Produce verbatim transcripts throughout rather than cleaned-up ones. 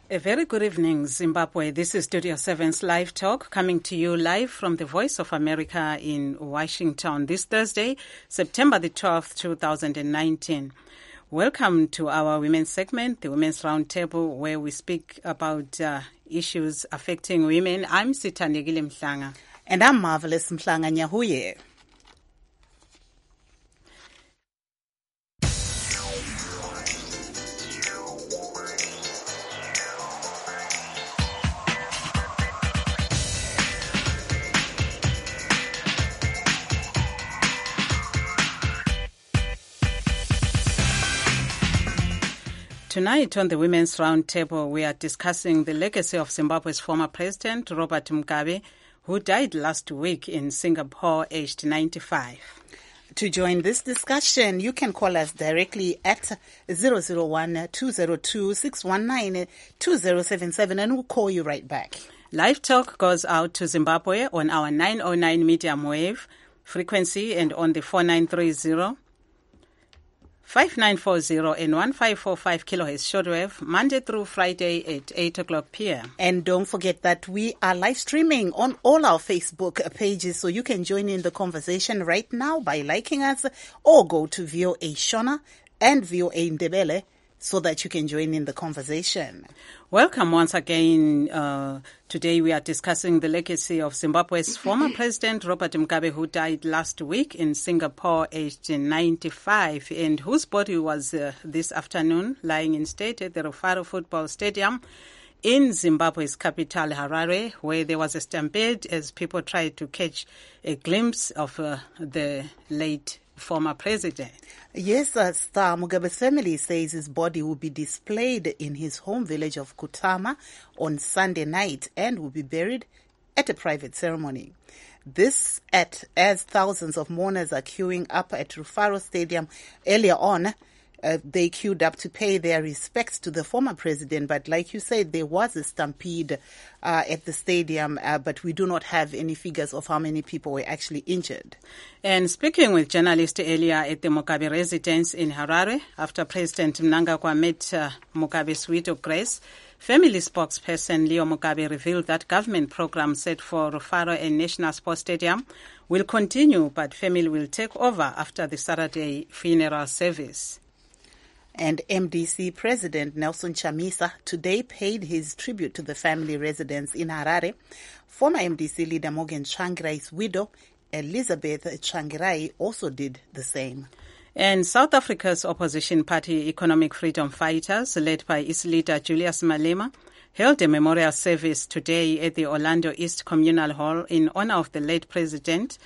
A very good evening, Zimbabwe. This is Studio seven's Live Talk, coming to you live from the Voice of America in Washington this Thursday, September the twelfth, two thousand nineteen. Welcome to our women's segment, the Women's Roundtable, where we speak about uh, issues affecting women. I'm Sithandegile Mhlanga. And I'm Marvelous Mhlanga Nyahuye. Tonight on the Women's Roundtable, we are discussing the legacy of Zimbabwe's former president, Robert Mugabe, who died last week in Singapore, aged ninety-five. To join this discussion, you can call us directly at zero zero one, two zero two, six one nine, two zero seven seven and we'll call you right back. Live Talk goes out to Zimbabwe on our nine oh nine medium wave frequency and on the four nine three zero, five nine four zero and one five four five kilohertz shortwave, Monday through Friday at eight o'clock p.m. And don't forget that we are live streaming on all our Facebook pages, so you can join in the conversation right now by liking us or go to V O A Shona and V O A Ndebele so that you can join in the conversation. Welcome once again. Uh, today we are discussing the legacy of Zimbabwe's former president, Robert Mugabe, who died last week in Singapore, aged ninety-five, and whose body was uh, this afternoon lying in state at the Rufaro Football Stadium in Zimbabwe's capital, Harare, where there was a stampede as people tried to catch a glimpse of uh, the late former president. Yes, uh, Star Mugabe's family says his body will be displayed in his home village of Kutama on Sunday night and will be buried at a private ceremony. This at as thousands of mourners are queuing up at Rufaro Stadium. Earlier on, uh, they queued up to pay their respects to the former president. But like you said, there was a stampede uh, at the stadium, uh, but we do not have any figures of how many people were actually injured. And speaking with journalists earlier at the Mugabe residence in Harare, after President Mnangagwa met uh, Mugabe's widow Grace, family spokesperson Leo Mugabe revealed that government program set for Rufaro and National Sports Stadium will continue, but family will take over after the Saturday funeral service. And M D C President Nelson Chamisa today paid his tribute to the family residence in Harare. Former M D C leader Morgan Tsvangirai's widow, Elizabeth Tsvangirai, also did the same. And South Africa's opposition party Economic Freedom Fighters, led by its leader Julius Malema, held a memorial service today at the Orlando East Communal Hall in honor of the late president,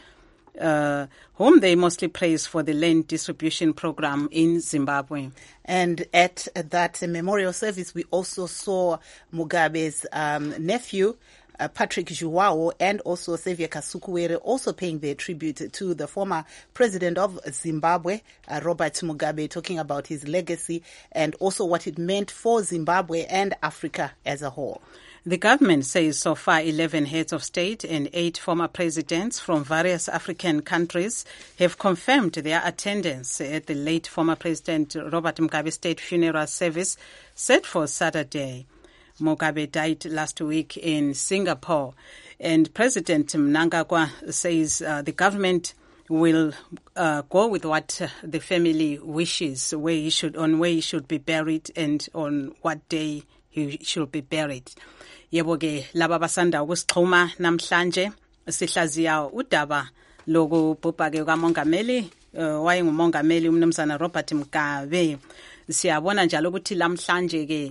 Uh, whom they mostly praise for the land distribution program in Zimbabwe. And at that memorial service, we also saw Mugabe's um, nephew, uh, Patrick Zhuwao, and also Xavier Kasukuwere also paying their tribute to the former president of Zimbabwe, uh, Robert Mugabe, talking about his legacy and also what it meant for Zimbabwe and Africa as a whole. The government says so far eleven heads of state and eight former presidents from various African countries have confirmed their attendance at the late former president Robert Mugabe state funeral service set for Saturday. Mugabe died last week in Singapore, and President Mnangagwa says uh, the government will uh, go with what uh, the family wishes, where he should, on where he should be buried and on what day he should be buried. Yebo ke laba basanda ukusixhuma namhlanje sihlaziya udaba lokubhubha ke kamongameli wayengumongameli umnumzana Robert Mugabe. Siyabona njalo ukuthi lamhlanje ke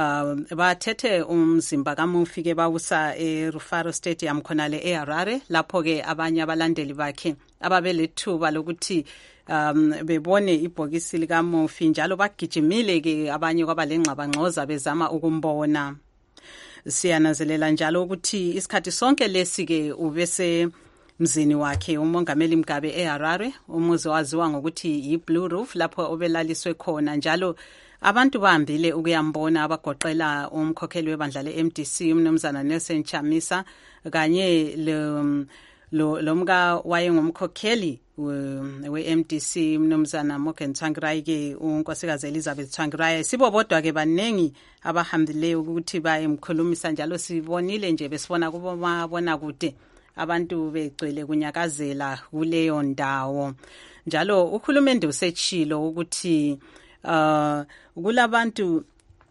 bathethe umzimba kamufi ke bawusa eRufaro Stadium khona le eHarare, lapho ke abanye abalandeli bakhe ababelethuba lokuthi um bebone ibhokisi likamufi njalo bagijimile ke abanye kwabalengxabangxoza bezama ukumbona. Siyanazelela njalo ukuthi isikhathi sonke lesi ke ubese mzini wakhe umongameli Mugabe eHarare, umuzi waziwa ngokuthi yiBlue Roof, lapho obelaliswe khona. Njalo abantu bahambile ukuyambona abagoqela umkhokheli webandla le-M D C umnumzana Nelson Chamisa kanye lo lomka wayengumkhokheli we-M D C mnumzana Morgan Tsvangirai-ke unkosikazi Elizabeth Tsvangirai sibo bodwa-ke baningi abahambileyo ukuthi bayemkhulumisa njalo sibonile nje besibona kubomabona kude abantu begcwele kunyakazela kuleyo ndawo njalo uhulumende usetshilo ukuthi uh, kulabantu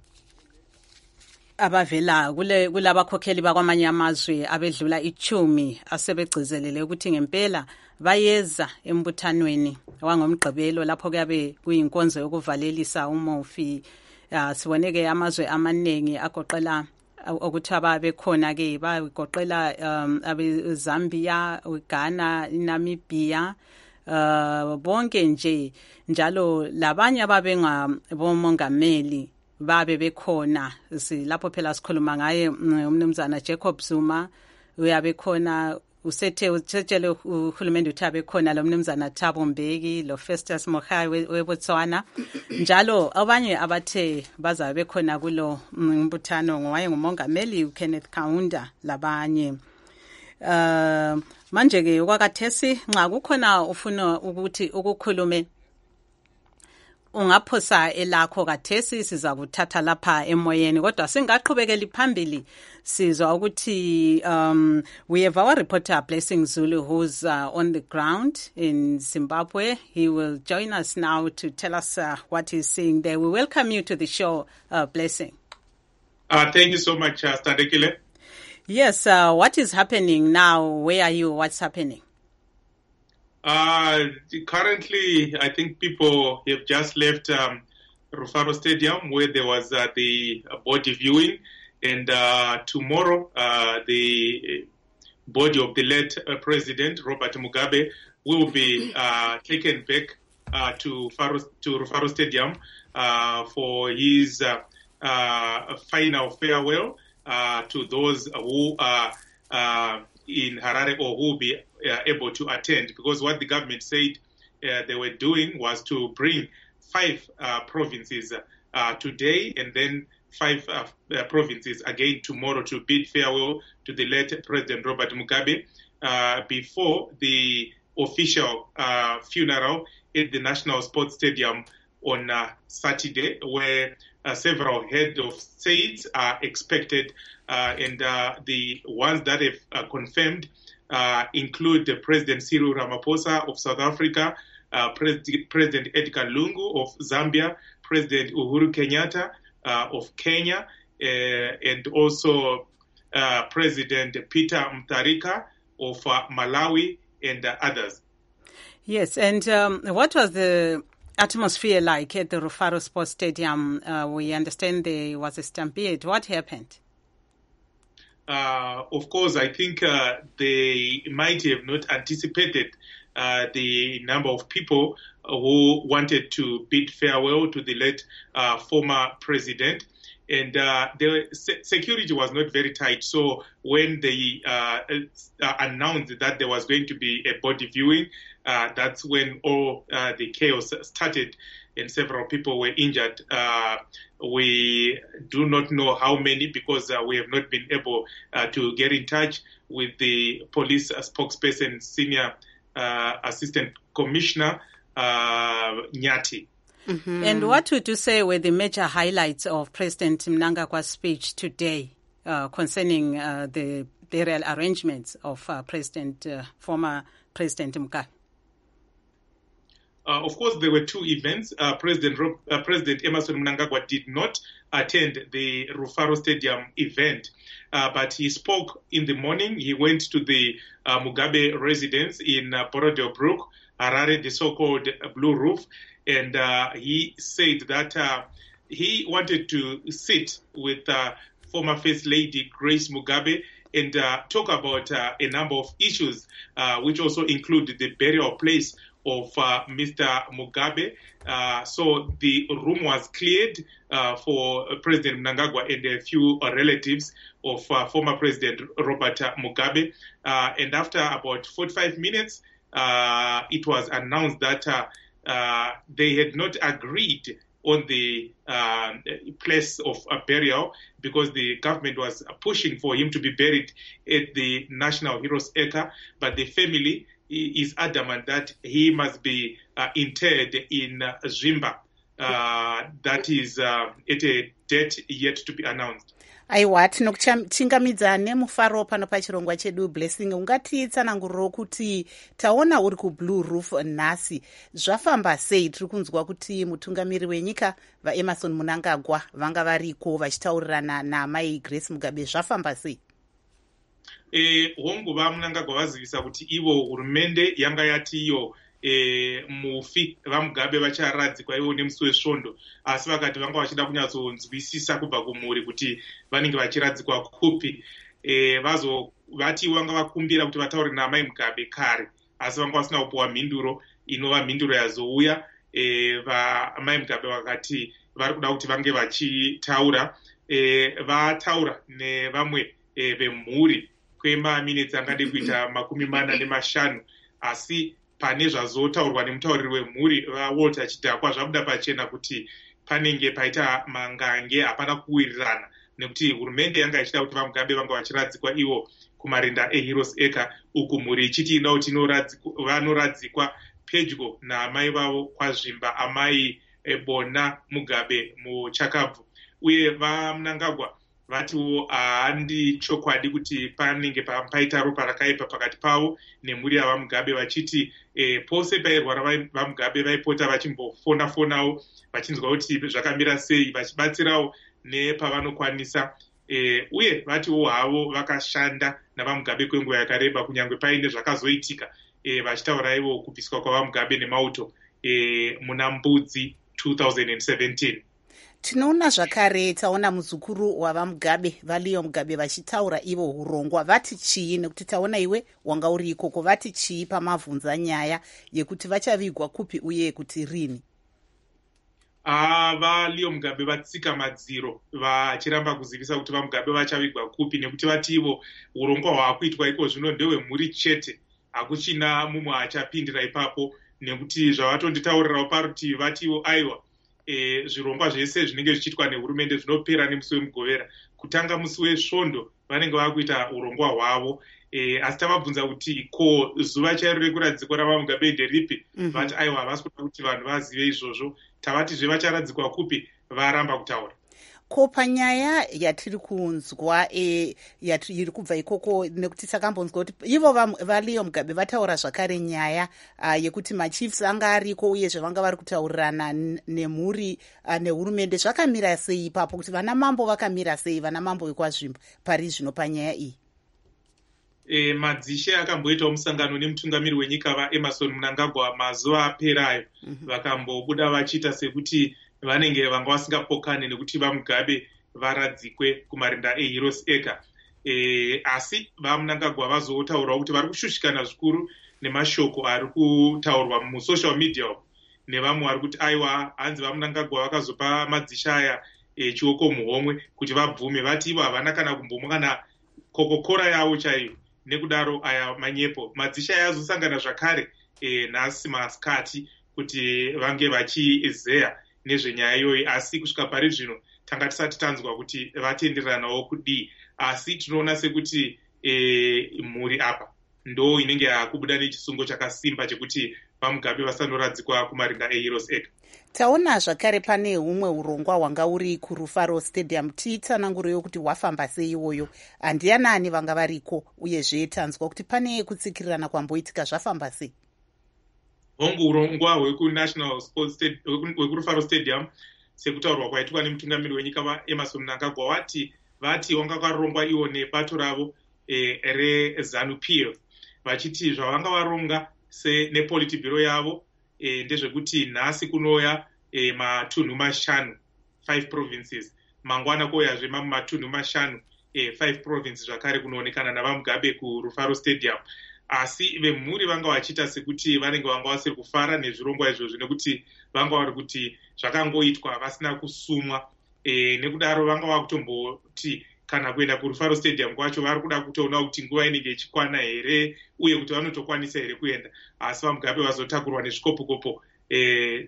abavela kule kulabakhokheli bakwamanye amazwe abedlula ichumi asebegcizelele ukuthi ngempela bayeza embuthanweni wangomgqibelo lapho kuyabe kuyinkonzo yokuvalelisa uMofi. Uh, siboneke amazwe amaningi agoqela ukuthi ababe khona ke bagoqela um, abe Zambia, Ghana, Namibia, uh, bonke nje njalo labanye ababenga bomongameli babe bekhona. Silapho phela sikhuluma ngaye umnumzana Jacob Zuma uyabe khona, usethe uthetshele uhulumende uthi abe khona lo mnumzana Thabo Mbeki, lo Festus Mogae weBotswana njalo abanye abathe bazabe bekhona kulo mbuthano ngowaye ngumongameli uKenneth Kaunda labanye. Uh, manje ke kwakathesi nxa kukhona ufuna ukuthi ukukhulume ungaphosa elakho kathesi siza kuthatha lapha emoyeni kodwa singaqhubekela phambili sizwa ukuthi um we have our reporter Blessing Zulu who's uh, on the ground in Zimbabwe. He will join us now to tell us uh, what he's seeing there. We welcome you to the show, uh, Blessing. Uh, thank you so much, uh, Standekile. Yes, uh, what is happening now? Where are you? What's happening? Uh, currently, I think people have just left um, Rufaro Stadium where there was uh, the body viewing, and uh, tomorrow uh, the body of the late uh, President Robert Mugabe will be uh, taken back uh, to Faro, to Rufaro Stadium uh, for his uh, uh, final farewell uh, to those who are uh, in Harare or who will be uh, able to attend, because what the government said uh, they were doing was to bring five uh, provinces uh, today and then five uh, uh, provinces again tomorrow to bid farewell to the late President Robert Mugabe uh, before the official uh, funeral at the National Sports Stadium on uh, Saturday, where uh, several heads of states are expected, uh, and uh, the ones that have uh, confirmed uh, include the President Cyril Ramaphosa of South Africa, uh, Pres- President Edgar Lungu of Zambia, President Uhuru Kenyatta uh, of Kenya, uh, and also uh, President Peter Mutharika of uh, Malawi, and uh, others. Yes, and um, what was the atmosphere like at the Rufaro Sports Stadium? Uh, we understand there was a stampede. What happened? Uh, of course, I think uh, they might have not anticipated uh, the number of people who wanted to bid farewell to the late uh, former president. And uh, the security was not very tight. So when they uh, announced that there was going to be a body viewing, uh, that's when all uh, the chaos started and several people were injured. Uh, we do not know how many because uh, we have not been able uh, to get in touch with the police spokesperson, senior uh, assistant commissioner, uh, Nyati. Mm-hmm. And what would you say were the major highlights of President Mnangagwa's speech today uh, concerning uh, the burial arrangements of uh, President, uh, former President Mugabe? Uh, of course, there were two events. Uh, President Ro- uh, President Emmerson Mnangagwa did not attend the Rufaro Stadium event, uh, but he spoke in the morning. He went to the uh, Mugabe residence in uh, Borodeo-Brook, Harare, the so-called Blue Roof, and uh, he said that uh, he wanted to sit with uh, former First Lady Grace Mugabe and uh, talk about uh, a number of issues, uh, which also include the burial place of uh, Mister Mugabe. Uh, so the room was cleared uh, for President Mnangagwa and a few uh, relatives of uh, former President Robert Mugabe. Uh, and after about forty-five minutes, uh, it was announced that uh, uh, they had not agreed on the uh, place of uh, burial because the government was pushing for him to be buried at the National Heroes Acre, but the family is adamant that he must be uh, interred in uh, Zvimba, uh, that is uh, at a date yet to be announced. Aiwa, tinokuchingamidza nemufaro pano pachirongwa chedu Blessing. Ungatitsananguriro kuti taona uri kuBlue Roof nhasi, zvafamba sei? Tiri kunzwa kuti mutungamiri wenyika vaEmmerson Mnangagwa vanga variko vachitaurirana naMai Grace Mugabe. Zvafamba sei? E, hongu vaMnangagwa vazivisa kuti ivo hurumende yanga yati iyo e, mufi vaMugabe vacharadzikwa ivo nemusi wesvondo, asi vakati vanga vachida kunyatsonzwisisa kubva kumhuri kuti vanenge vachiradzikwa kupi. E, vazo vati vanga vakumbira kuti vataure naMai Mugabe kare, asi vanga vasina kupiwa mhinduro inova mhinduro yazouya. E, vaMai Mugabe vakati vari kuda kuti vange vachitaura. E, vataura nevamwe e, vemhuri kwemaminitsi angade kuita makumi mana nemashanu, asi pane zvazotaurwa nemutauriri wemhuri vaWalter Chidhakwa zvabuda pachena kuti panenge paita mangange hapana kuwirirana, nekuti hurumende yanga ichida kuti vaMugabe vanga vachiradzikwa ivo kumarinda eHeroes Acre, uku mhuri ichiti ida kuti vanoradzikwa pedyo naamai vavo kwaZvimba, amai Bona Mugabe muChakabvu. Uye vaMnangagwa vatiwo handi chokwadi kuti panenge paita ropa rakaipa pakati pavo nemhuri yavaMugabe, vachiti e, pose pairwara vaMugabe vaipota vachimbofona-fonawo vachinzwa kuti zvakamira sei, vachibatsirawo nepavanokwanisa. E, uye vatiwo havo vakashanda navaMugabe kwenguva yakareba kunyange paine zvakazoitika, e, vachitaura ivo kubviswa kwavaMugabe nemauto e, muna Mbudzi two thousand seventeen. Tinoona zvakare, taona muzukuru wavaMugabe vaLeo Mugabe vachitaura ivo urongwa, vati chii? Nekuti taona iwe wanga uri ikoko, vati chii pamavhunza nyaya yekuti vachavigwa kupi uye kuti rini? Ah, vaLeo Mugabe vatsika madziro vachiramba kuzivisa kuti vaMugabe vachavigwa kupi, nekuti vati ivo urongwa hwakuitwa iko zvino ndehwemhuri chete, hakuchina mumwe achapindira ipapo, nekuti zvavatonditaurirawo parutivi vati ivo aiwa E, zvirongwa zvese zvinenge zvichiitwa nehurumende zvinopera nemusi wemugovera. Kutanga musi wesvondo vanenge vakuita urongwa hwavo. E, asi tavabvunza kuti ko zuva chairo rekuradzikwa ravaMugabe nderipi? Mm -hmm. Vati aiwa havasi kuda kuti vanhu vazive izvozvo. Tavatizve vacharadzikwa kupi, varamba kutaura. Ko panyaya yatiri kunzwa e, yatiri kubva ikoko, nekuti takambonzwa kuti ivo vaLeo Mugabe vataura zvakare nyaya uh, yekuti machiefs anga ariko uyezve vanga vari kutaurirana nemhuri uh, nehurumende. Zvakamira sei ipapo, kuti vana mambo vakamira sei, vana mambo vekwaZvimba pari zvino panyaya iyi? E, madzishe akamboitawo musangano nemutungamiri wenyika vaEmmerson Mnangagwa mazuva aperayo. Mm -hmm. Vakambobuda vachiita sekuti vanenge vanga vasingapokane nekuti vaMugabe varadzikwe kumarinda eHeroes Acre. E, asi vaMnangagwa vazotaurawo kuti vari kushushikana zvikuru nemashoko ari kutaurwa musocial media nevamwe vari kuti aiwa hanzi vaMnangagwa vakazopa madzisha aya e, chioko muhomwe kuti vabvume. Vati ivo havana kana kumbomwa kana kokokora yavo chaiyo, nekudaro aya manyepo. Madzisha aya azosangana zvakare e, nhasi masikati kuti vange vachizeya nezvenyaya iyoyi, asi kusvika pari zvino tanga tisati tanzwa kuti vatenderanawo kudii. Asi tinoona sekuti e, mhuri apa ndo inenge yakubuda nechisungo chakasimba chekuti vaMugabe vasanoradzikwa kumarinda eHeroes Acre. Taona zvakare pane humwe urongwa hwanga uri kuRufaro Stadium. Titsanangurewo kuti hwafamba sei iwoyo, handianani vanga variko, uyezve tanzwa kuti pane kutsikirirana kwamboitika, zvafamba sei? Hongu urongwa hwekuNational Sports Stadium hwekurufaro Stadium sekutaurwa kwaitwa nemutungamiri wenyika vaEmmerson Mnangagwa wati vati wanga varongwa iwo nebato ravo e, reZANU-P F, vachiti zvavanga varonga se nepolitibhiro yavo e, ndezvekuti nhasi kunoya e, matunhu mashanu five provinces, mangwana koyazve mamwe matunhu mashanu e, five provinces zvakare kunoonekana navaMugabe kuRufaro Stadium. Asi vemhuri vanga vachiita sekuti vanenge vanga vasiri kufara nezvirongwa izvozvo, nekuti vanga vari kuti zvakangoitwa vasina kusumwa. E, nekudaro vanga vakutomboti kana kuenda kuRufaro Stadium kwacho vari kuda kutoona kuti nguva inenge ichikwana here uye kuti vanotokwanisa here kuenda. Asi vaMugabe vazotakurwa nezvikopokopo e,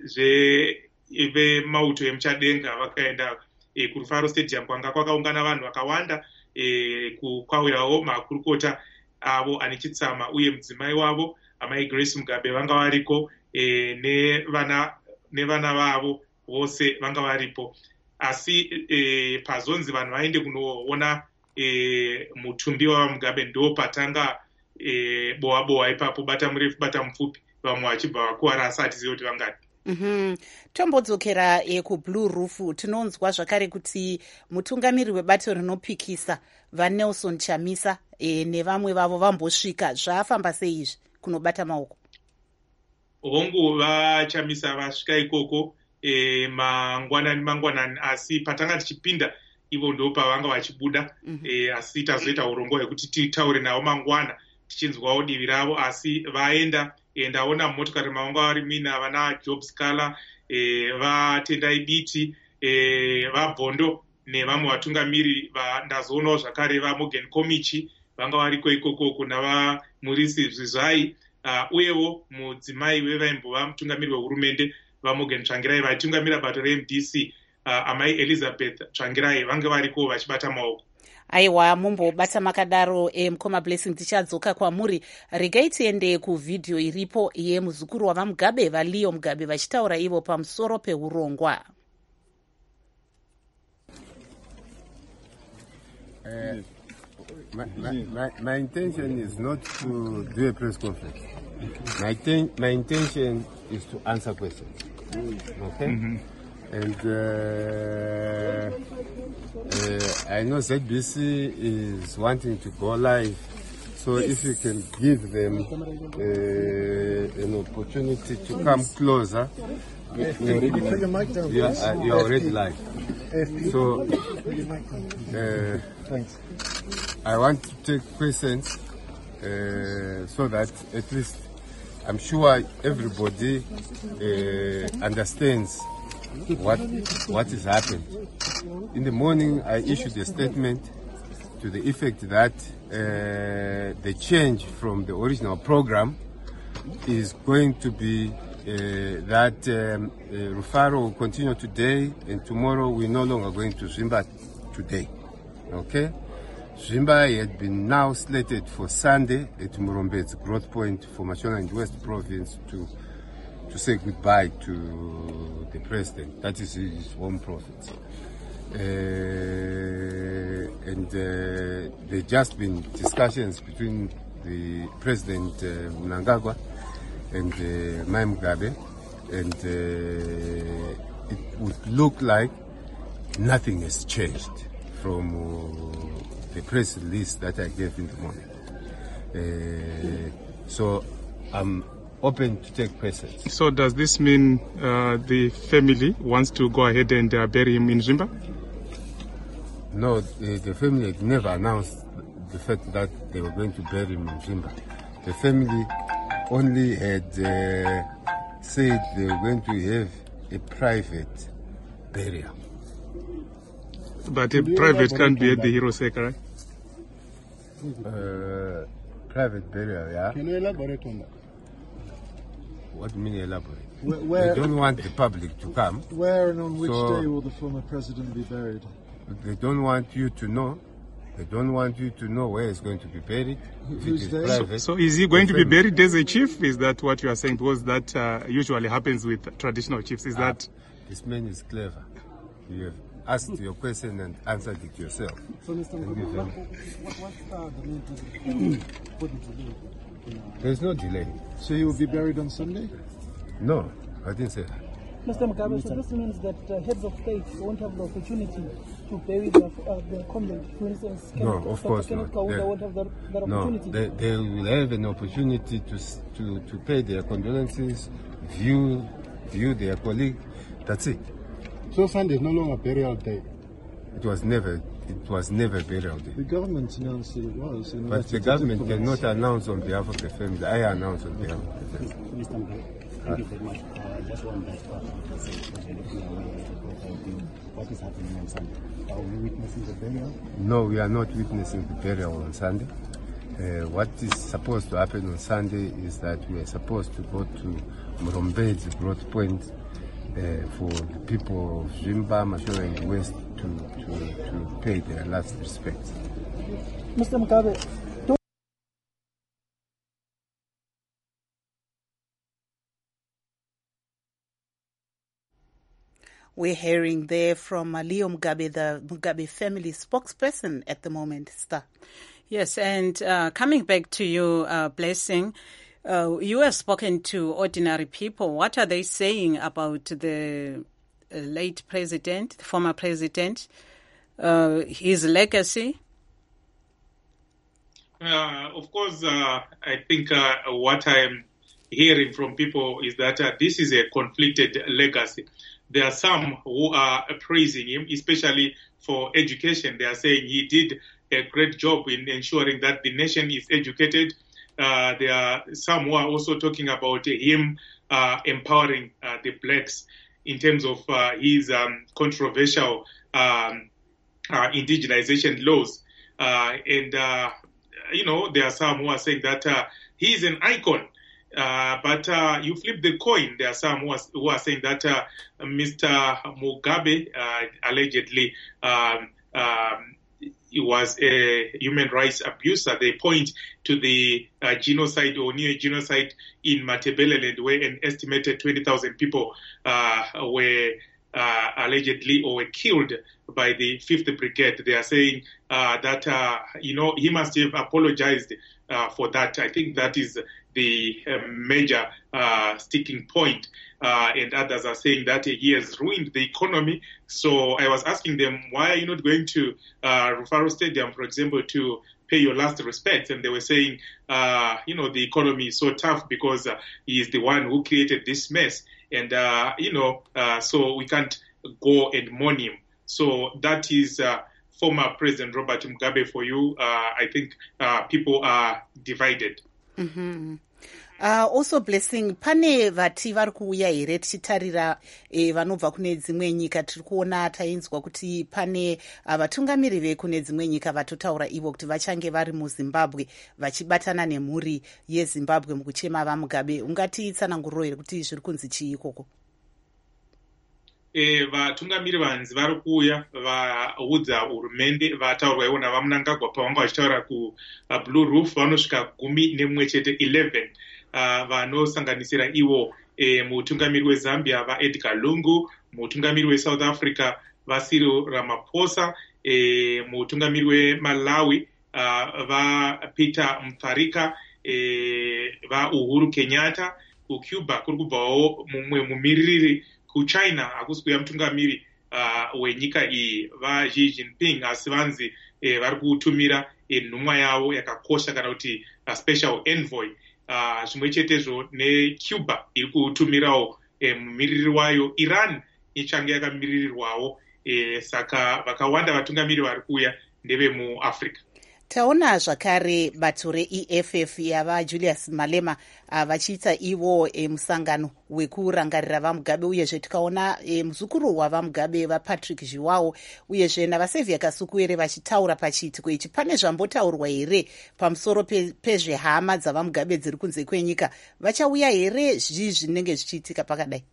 zvevemauto emuchadenga vakaenda e, kuRufaro Stadium kwanga kwakaungana vanhu vakawanda e, kwauyawo makurukota avo ane chitsama uye mudzimai wavo amai Grace Mugabe vanga variko e, nevana nevana vavo vose vanga varipo. Asi e, pazonzi vanhu vaende kunoona e, mutumbi waMugabe ndo patanga e, boa boa ipapo, bata murefu bata mupfupi, vamwe vachibva vakuwara asi hatizivi kuti vangati. Mm-hmm. Tombodzokera e, kuBlue Roof tinonzwa zvakare kuti mutungamiri webato rinopikisa vaNelson Chamisa e, nevamwe vavo vambosvika. Zvafamba sei izvi kunobata maoko? Hongu vaChamisa vasvika ikoko e, mangwanani mangwanani, asi patanga tichipinda ivo ndo pavanga vachibuda. Mm-hmm. e, asi tazoita urongwa hwekuti titaure navo mangwana tichinzwawo divi ravo, asi vaenda e, ndaona motokari mavanga vari mina vana Job Scala e, vaTendai Biti e, vaBhondo nevamwe vatungamiri va, ndazoonawo zvakare vaMorgan Komichi vanga variko ikoko, kuna vaMurisi Zvizvai uh, uyewo mudzimai wevaimbova mutungamiri wehurumende vaMorgan Tsvangirai vaitungamira bato reM D C uh, amai Elizabeth Tsvangirai vanga variko vachibata maoko. Aiwa, mumbobata makadaro e, mukoma Blessing tichadzoka kwamuri. Regai tiende kuvhidhiyo iripo yemuzukuru wavaMugabe vaLeo Mugabe vachitaura ivo pamusoro peurongwa. Uh, my, my, my, my intention is not to do a press conference. My, ten, my intention is to answer questions. Okay? Mm-hmm. And uh, uh, I know Z B C is wanting to go live, so if you can give them uh, an opportunity to come closer. You already put your mic down. You are, you are already live. So uh, Thanks. I want to take questions uh, so that at least I'm sure everybody uh, understands what what is happening. In the morning, I issued a statement to the effect that uh, the change from the original program is going to be uh, that um, uh, Rufaro will continue today, and tomorrow we're no longer going to Zvimba today. Okay? Zvimba had been now slated for Sunday at Murombed's Growth Point for Mashonaland West Province to to say goodbye to the president. That is his home province. Uh, and uh, there just been discussions between the President uh, Mnangagwa and uh, Mai Mugabe, and uh, it would look like nothing has changed from uh, the press release that I gave in the morning. Uh, so I'm open to take questions. So does this mean uh, the family wants to go ahead and uh, bury him in Zvimba? No, the, the family had never announced the fact that they were going to bury him in Zvimba. The family only had uh, said they were going to have a private burial. But a private can't be at the Hero Seka, right? Uh, private burial, yeah? Can you elaborate on that? What do you mean elaborate? Where, where, they don't want the public to come. Where and on which so day will the former president be buried? They don't want you to know. They don't want you to know where he's going to be buried. Who's there? Private, so, so is he going to be buried as a chief? Is that what you are saying? Because that uh, usually happens with traditional chiefs. Is ah, that... This man is clever. You have asked your question and answered it yourself. So, Mister Mugabe, what, what, what's uh, the main delay? There's no delay. So you will be buried on Sunday? No, I didn't say that. Mister Mugabe, so this means that uh, heads of state won't have the opportunity to bury the, uh, the comrade, for instance. No, of course not. They, won't have that, that no, opportunity. They, they will have an opportunity to to to pay their condolences, view view their colleague. That's it. So Sunday is no longer burial day. It was never. It was never burial day. The government announced that it was. But the government cannot announce on behalf of the family. I announce on behalf of the family. Mister Mugabe, thank you very much. Uh, just one last part. What is happening on Sunday? Are we witnessing the burial? No, we are not witnessing the burial on Sunday. Uh, what is supposed to happen on Sunday is that we are supposed to go to Murombed's Growth Point uh, for the people of Zvimba, Mashonaland West to, to, to pay their last respects. Mister Mugabe, We're hearing there from uh, Leo Mugabe, the Mugabe family spokesperson at the moment. Star. Yes, and uh, coming back to you, uh, Blessing, uh, you have spoken to ordinary people. What are they saying about the uh, late president, the former president, uh, his legacy? Uh, of course, uh, I think uh, what I'm hearing from people is that uh, this is a conflicted legacy. There are some who are praising him, especially for education. They are saying he did a great job in ensuring that the nation is educated. Uh, there are some who are also talking about him uh, empowering uh, the blacks in terms of uh, his um, controversial um, uh, indigenization laws. Uh, and, uh, you know, there are some who are saying that uh, he is an icon. Uh, but uh, you flip the coin. There are some who are, who are saying that uh, Mister Mugabe uh, allegedly um, um, he was a human rights abuser. They point to the uh, genocide or neo-genocide in Matabeleland, where an estimated twenty thousand people uh, were uh, allegedly or were killed by the fifth Brigade. They are saying uh, that, uh, you know, he must have apologized uh, for that. I think that is the uh, major uh, sticking point. Uh, and others are saying that he has ruined the economy. So I was asking them, why are you not going to uh, Rufaro Stadium, for example, to pay your last respects? And they were saying, uh, you know, the economy is so tough because uh, he is the one who created this mess. And, uh, you know, uh, so we can't go and mourn him. So that is uh, former President Robert Mugabe for you. Uh, I think uh, people are divided. Mm-hmm. Uh, also Blessing, pane vati vari kuuya here tichitarira eh, vanobva kune dzimwe nyika. Tiri kuona tainzwa kuti pane uh, vatungamiri vekune dzimwe nyika vatotaura ivo kuti vachange vari muZimbabwe vachibatana nemhuri yeZimbabwe mukuchema vaMugabe. Ungatitsananguriro here kuti zviri kunzi chii ikoko? E, vatungamiri vanzi vari kuuya vaudza hurumende vataurwa ivo navaMnangagwa pavanga vachitaura ku uh, Blue Roof. Vanosvika gumi nemumwe chete eleven uh, vanosanganisira ivo e, mutungamiri weZambia vaEdgar Lungu, mutungamiri weSouth Africa vaCyril Ramaphosa, e, mutungamiri weMalawi uh, vaPeter Mutharika, e, vaUhuru Kenyatta. KuCuba kuri kubvawo mumwe mumiririri. KuChina hakusi kuuya mutungamiri uh, wenyika iyi vaXi Jinping, asi vanzi eh, vari kutumira nhumwa yavo yakakosha kana kuti uh, special envoy. Uh, zvimwe chetezvo neCuba iri kutumirawo eh, mumiriri wayo. Iran ichange yakamiririrwawo. Eh, saka vakawanda vatungamiri vari kuuya ndevemuAfrica. Taona zvakare bato reE F F yava Julius Malema uh, vachiita ivo e, musangano wekurangarira vaMugabe, uyezve tikaona e, muzukuru wavaMugabe vaPatrick Zhiwawo uyezve navaSevia Kasukuere vachitaura pachiitiko ichi. Pane zvambotaurwa here pamusoro pe, pezvehama dzavaMugabe dziri kunze kwenyika? Vachauya here zvii zvinenge zvichiitika pakadai?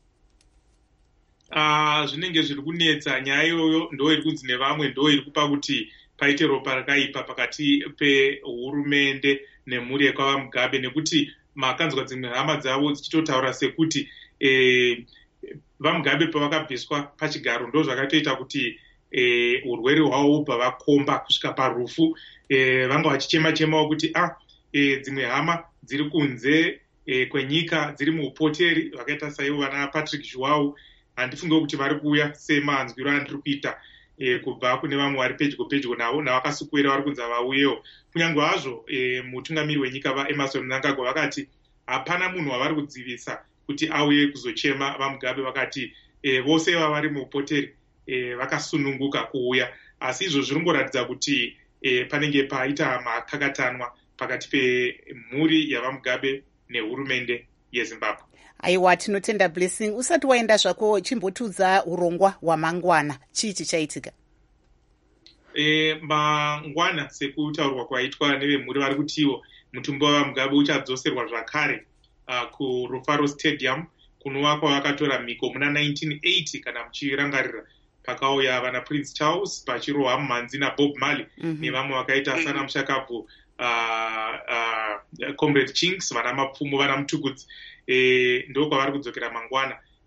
Uh, zvinenge zviri kunetsa. Nyaya iyoyo ndo iri kunzi nevamwe ndo iri kupa kuti paite ropa rakaipa pakati pehurumende nemhuri yekwavaMugabe, nekuti makanzwa dzimwe hama dzavo dzichitotaura sekuti e, vaMugabe pavakabviswa pachigaro ndo zvakatoita kuti e, urwere hwavo ubva vakomba kusvika parufu. E, vanga vachichema-chemawo kuti ah, e, dzimwe hama dziri kunze e, kwenyika dziri muupoteri vakaita saivo vana Patrick Zhiwawu. Handifunge kuti vari kuuya semanzwiro andiri kuita E, kubva kune vamwe vari pedyo pedyo navo navakasukuira vari kunzi vauyewo. Kunyange hazvo e, mutungamiri wenyika vaEmmerson Mnangagwa vakati hapana munhu wavari kudzivisa kuti auye kuzochema vaMugabe. Vakati e, vose ava vari muupoteri e, vakasununguka kuuya. Asi izvo zviri kungoratidza kuti e, panenge paita makakatanwa pakati pemhuri yavaMugabe nehurumende yeZimbabwe. Aiwa, tinotenda Blessing. Usati waenda zvako chimbotudza urongwa hwamangwana, chii chichaitika? E, mangwana sekutaurwa kwaitwa nevemhuri vari kutiwo mutumbi wavaMugabe uchadzoserwa zvakare uh, kuRufaro Stadium kunova kwavakatora mhiko muna nineteen eighty kana muchirangarira pakauya vana Prince Charles pachirohwa mumhanzi naBob Marley mm-hmm. nevamwe vakaita sana Mushakabvu, uh, uh, Comrade Chinks, vana Mapfumo, vana Mutugudzi. E, ndo kwavari kudzokera mangwana.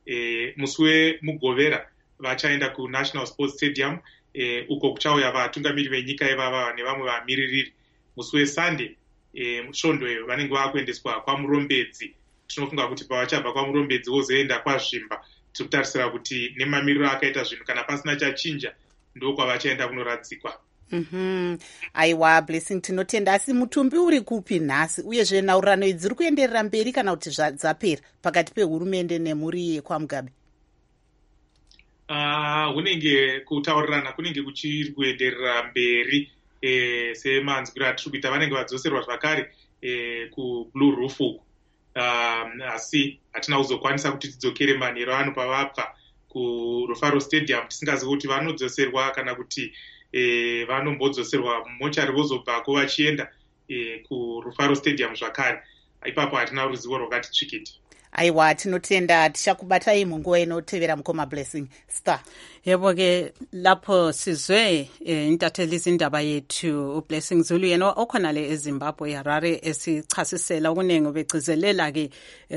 e, musi wemugovera vachaenda kunational sports stadium e, uko kuchauya vatungamiri venyika ivava nevamwe vamiririri. Musi wesunday e, svondo vanenge vakuendeswa kwamurombedzi. Tinofunga kuti pavachabva kwamurombedzi vozoenda kwazvimba. Tiri kutarisira kuti nemamiriro akaita zvinhu kana pasina chachinja ndo kwavachaenda kunoradzikwa. Mm-hmm. Aiwa Blessing, tinotenda. Asi mutumbi uri kupi nhasi uyezve nhaurirano idzi dziri kuenderera mberi kana kuti dzapera pakati pehurumende nemhuri yeKwaMugabe? Uh, hunenge kutaurirana kunenge kuchiri kuenderera mberi e, semanzwiro atiri kuita. Vanenge vadzoserwa zvakare e, kublue roof uku. Uh, asi hatina kuzokwanisa kuti tidzokere manheru ano pavabva kuRufaro Stadium tisingazivi kuti vanodzoserwa kana kuti e, vanombodzoserwa mumochari vozobvako vachienda e, kuRufaro Stadium zvakare. Ipapo hatina ruzivo rwakati tsvikiti. Aiwa, tinotenda. Tichakubatai munguva inotevera mukoma Blessing. Star. Yebo ke lapho sizwe intatheli izindaba yethu uBlessing Zulu yena okhona le eZimbabwe eHarare esichasisela okunenge begcizelela ke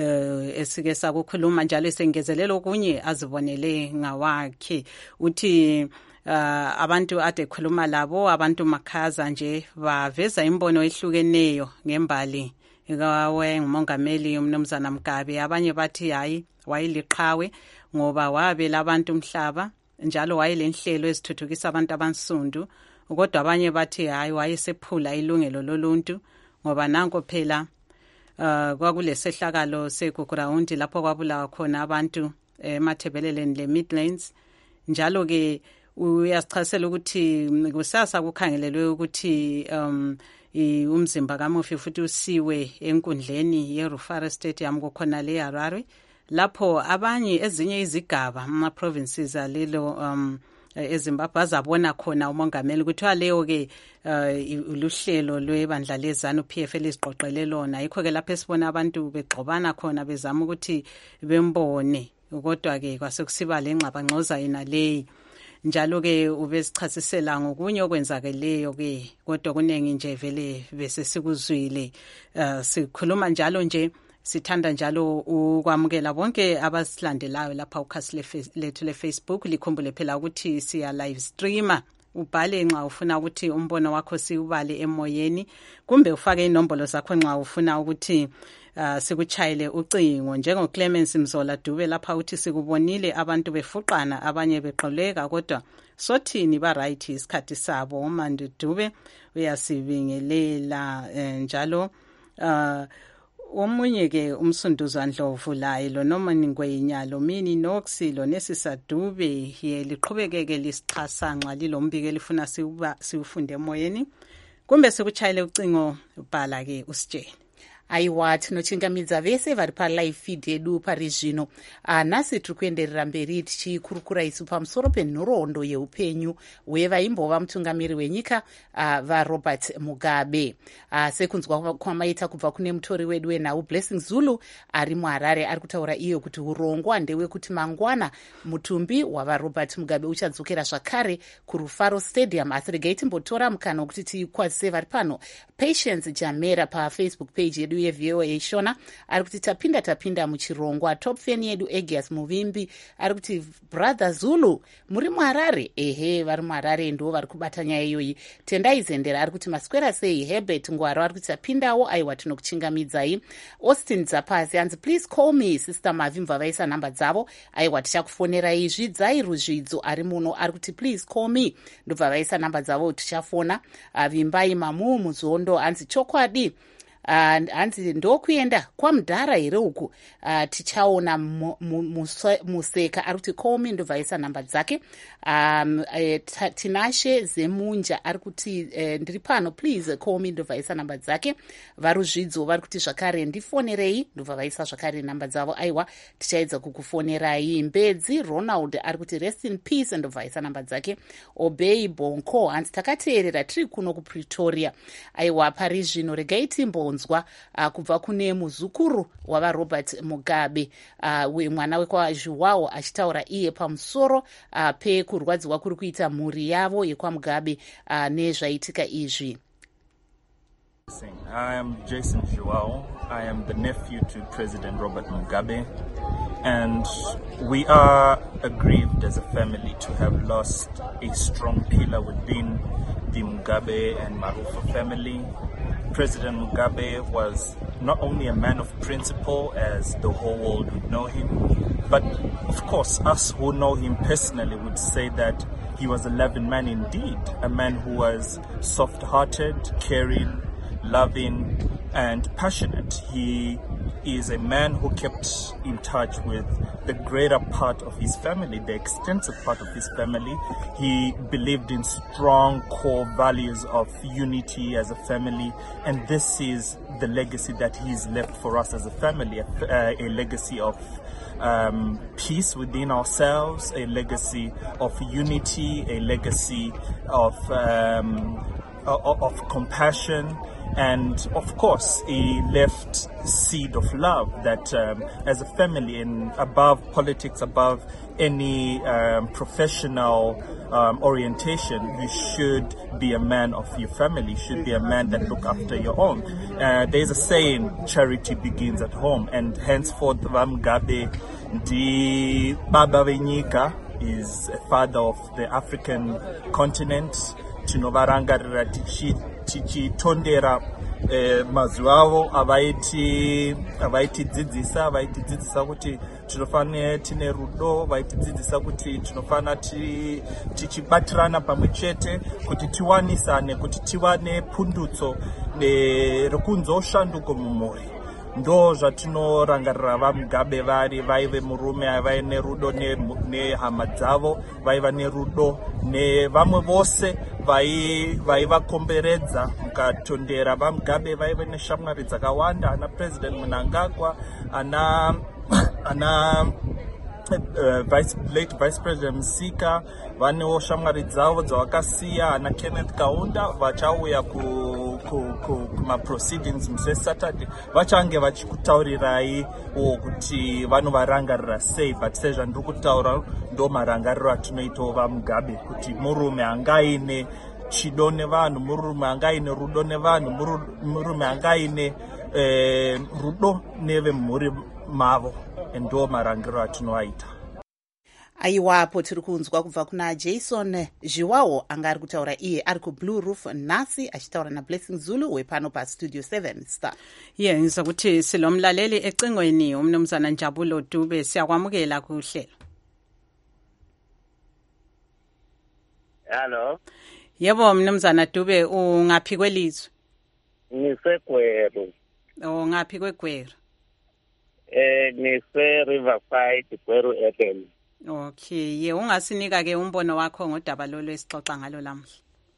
esike sakukhuluma njalo esengezelela okunye azibonele ngawakhe. Uthi Uh, abantu ade khuluma labo abantu makhaza nje baveza imbono ehlukeneyo ngembali ikawe ngumongameli umnumzana Mugabe. Abanye bathi hayi wayiliqhawe ngoba wabela abantu umhlaba njalo wayelenhlelo ezithuthukisa abantu abansundu, kodwa abanye bathi hayi wayesephula ilungelo loluntu ngoba nanko phela uh, kwakulesehlakalo seGugurawundi lapho kwabulawa khona abantu emathebeleleni le Midlands. Njalo ke uyasichasela ukuthi kusasa kukhangelelwe ukuthi um umzimba kaMufi futhi usiwe enkundleni yeRufaro Stadium kokhona le Harare, lapho abanye ezinye izigaba ama provinces alelo um eZimbabwe bazabona khona umongameli kuthiwa leyo ke uh, uluhlelo lwebandla lezanu uP F liziqoqele lona. Yikho ke lapho esibona abantu begxobana khona bezama ukuthi bembone, kodwa ke kwasekusiba lengxabangxoza yena leyi. Njalo ke ubesichasisela ngokunye okwenzakeleyo ke, kodwa kunengi nje vele bese sikuzwile. Uh, sikhuluma njalo nje sithanda njalo ukwamukela bonke abasilandelayo lapha ukhasi lethu le Facebook. Likhumbule phela ukuthi siya live streamer. Ubhale nxa ufuna ukuthi umbono wakho siubale emoyeni, kumbe ufake inombolo zakho nxa ufuna ukuthi uh, sikuchayele ucingo. Njengo Clemens Mzola Dube lapha uthi sikubonile abantu befuqana abanye beqoleka, kodwa sothini ba right isikhathi sabo. uMandu Dube uyasibingelela eh, njalo uh, omunye ke umsunduzwa Ndlovu laye lo noma ningweyinyalo mini noxi lo nesisadube ye liqhubekeke lisixhasa nxa lilombiko elifuna siuba siufunde emoyeni, kumbe sikuchayele ucingo bhala ke usitshele. Aiwa, tinochingamidza vese vari palive feed yedu pari zvino. Uh, nhasi tiri kuenderera mberi tichikurukura isu pamusoro penhoroondo yeupenyu hwevaimbova mutungamiri wenyika uh, vaRobert Mugabe. Uh, sekunzwa kwamaita kubva kune mutori wedu wenhau Blessing Zulu ari muHarare, ari kutaura iyo kuti urongwa ndewekuti mangwana mutumbi wavaRobert Mugabe uchadzokera zvakare kuRufaro Stadium. Asi regai timbotora mukana wekuti tikwazise vari pano. Patience Jamera paFacebook page yedu yeV O A Shona ari kuti tapinda tapinda muchirongwa. Top fan yedu Egias Muvimbi ari kuti brother Zulu muri muHarare. Ehe, vari muHarare ndo vari kubata nyaya iyoyi. Tendai Zendera ari kuti maswera sei. Herbert Ngwaro ari kuti tapindawo. Aiwa, tinokuchingamidzai. Austin Zapasi anzi please call me sister Mavi mvavaisa namba dzavo. Aiwa, tichakufonerai. Zvidzai Ruzvidzo ari muno ari kuti please call me ndobva vaisa namba dzavo tichafona. Uh, Vimbai Mamu Muzondo anzi chokwadi Uh, hanzi ndokuenda kwamudhara here uku. Uh, tichaona Museka ari kuti call me ndobvaisa namba dzake. Um, e, Tinashe Zemunja ari kuti e, ndiri pano please call me ndobvaisa namba dzake. Varuzvidzo vari kuti zvakare ndifonerei ndobva vaisa zvakare namba dzavo. Aiwa, tichaedza kukufonerai. Mbedzi Ronald ari kuti rest in peace ndobvaisa namba dzake. Obey Bonko hanzi takateerera tiri kuno kuPretoria. Aiwa, pari zvino regai timbo nzwa uh, kubva kune muzukuru wava Robert Mugabe uh, mwana wekwazviwawo achitaura iye pamusoro uh, pekurwadziwa kuri kuita mhuri yavo yekwaMugabe uh, nezvaitika izvi. I am Jason Joao. I am the nephew to President Robert Mugabe. And we are aggrieved as a family to have lost a strong pillar within the Mugabe and Marufa family. President Mugabe was not only a man of principle, as the whole world would know him, but of course us who know him personally would say that he was a loving man indeed, a man who was soft-hearted, caring, loving, and passionate. He is a man who kept in touch with the greater part of his family, the extensive part of his family. He believed in strong core values of unity as a family, and this is the legacy that he's left for us as a family, a, uh, a legacy of um, peace within ourselves, a legacy of unity, a legacy of um, of, of compassion. And of course, he left seed of love that um, as a family, and above politics, above any um, professional um, orientation, you should be a man of your family. You should be a man that look after your own. Uh, there's a saying, charity begins at home, and henceforth, Mugabe Ndi Baba Venyika is a father of the African continent. Tinovarangarira tichi tichitondera eh, mazuavo avaiti avaitidzidzisa avaitidzidzisa kuti tinofane tine rudo, vaitidzidzisa kuti tinofana tichibatirana pamwe chete kuti tiwanisane, kuti tiwane pundutso rekunzoshanduko mumhuri. Ndo zvatinorangarira vaMugabe vari vaive murume vaine rudo nehama dzavo, vaiva nerudo nevamwe vose vaivakomberedza. Mukatondera vaMugabe vaive neshamwari dzakawanda, ana President Mnangagwa, ana ana Uh, vice, late Vice President Msika, vanewo shamwari dzavo dzavakasiya, ana Kenneth Kaunda, vachauya ku, ku, ku, kuma proceedings musi Saturday, vachange vachikutaurirai kuti vanovarangarira sei. But sezvo ndiri kutaura ndo marangariro atinoitawo vaMugabe, kuti murume angaine chido nevanhu, murume angaine rudo nevanhu, murume angaine eh, rudo nevemhuri mavo. Ndo marangiro atinoaita. Aiwapo tiri kunzwa kubva kuna Jason Zhiwawo anga ari kutaura iye ari kuBlue Roof nhasi achitaura naBlessing Zulu wepano paStudio seven Star. Ye ngizokuthi silomlaleli ecingweni umnumzana Njabulo Dube, siyakwamukela kuhlelo. Hello. Yebo mnumzana Dube, ungaphi kwelizwe? NgiseGweru. Oh, ngaphi kweGweru? Eh ngise Riverside Gweru Eden. Okay, ye ungasinika ke umbono wakho ngodaba lolo esixoxa ngalo lamhla.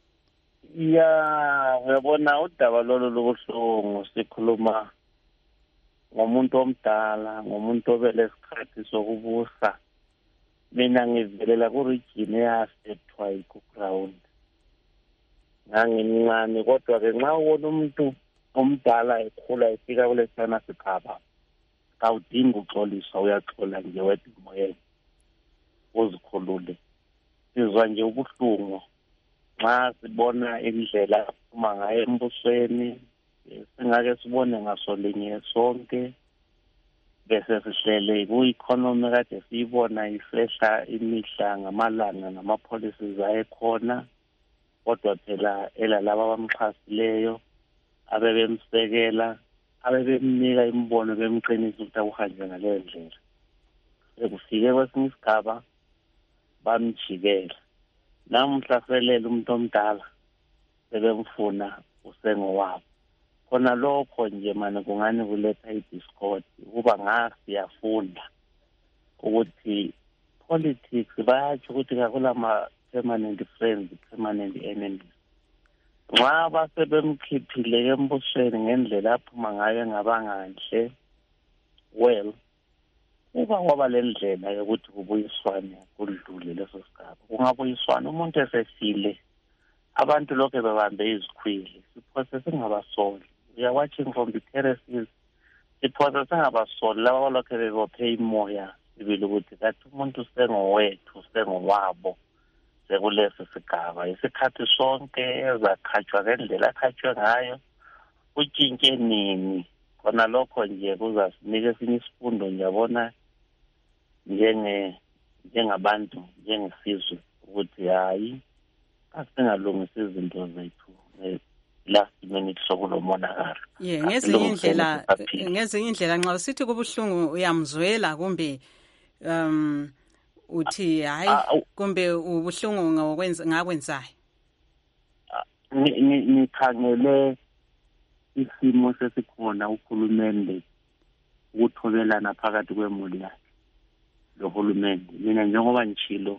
Ya, uyabona udaba lolo lokuhlungu, sikhuluma ngomuntu omdala, ngomuntu obelesikhathi sokubusa. Mina ngivelela ku region yasethwa iKuground. Ngangincane kodwa ke nxa ubona umuntu omdala ekhula efika kulesana sigaba, awudingi uxolisa, uyaxola nje wedwa emoyeni uzikhulule. Sizwa nje ubuhlungu nxa sibona indlela uma ngayo embusweni, singake sibone ngasolinye sonke, bese sihlele ku-economy kade siyibona isehla imihla ngamalanga ngama-policies ayekhona, kodwa phela elalaba abamxhasileyo abebemsekela, abebemnika imbono bemqinisa ukuthi akuhanjwe ngaleyo ndlela. Sekufike kwesinye isigaba bamjikela, namhlaselela umuntu omdala sebemfuna usengowabo. Khona lokho nje manje kungani kuletha i-discord, ukuba ngasiyafunda ukuthi politics bayatsho ukuthi kakulama permanent friends, permanent enemies. Nxa basebemkhiphile embusweni ngendlela aphuma ngayo ngabanganhle, well, uba kwaba le ndlela yokuthi kubuyiswane kudlule leso sigaba, kungabuyiswana umuntu esefile, abantu lokho bebambe izikhwili, siphose singabasoli. We are watching from the terraces, siphose singabasoli laba lokho bebophe imoya, sibili ukuthi kathi umuntu sengowethu, sengowabo. Sekulesi sigaba isikhathi sonke ezakhatshwa ngendlela akhatshwe ngayo, utshintshe nini. Khona lokho nje kuzasinika esinye isifundo nje, yabona njenge njengabantu njengesizwe ukuthi hayi asingalungisa izinto zethu last minute sokulomonakalo. Yeah, ngezinye indlela ngezinye indlela nxa usithi kubuhlungu uyamzwela kumbe um uthi hayi kumbe ubuhlungu ngokwenza ngakwenzayo. Nikhangele isimo sesikhona uhulumende ukuthobelana phakathi kwemuli yakhe lohulumende. Mina njengoba ngichilo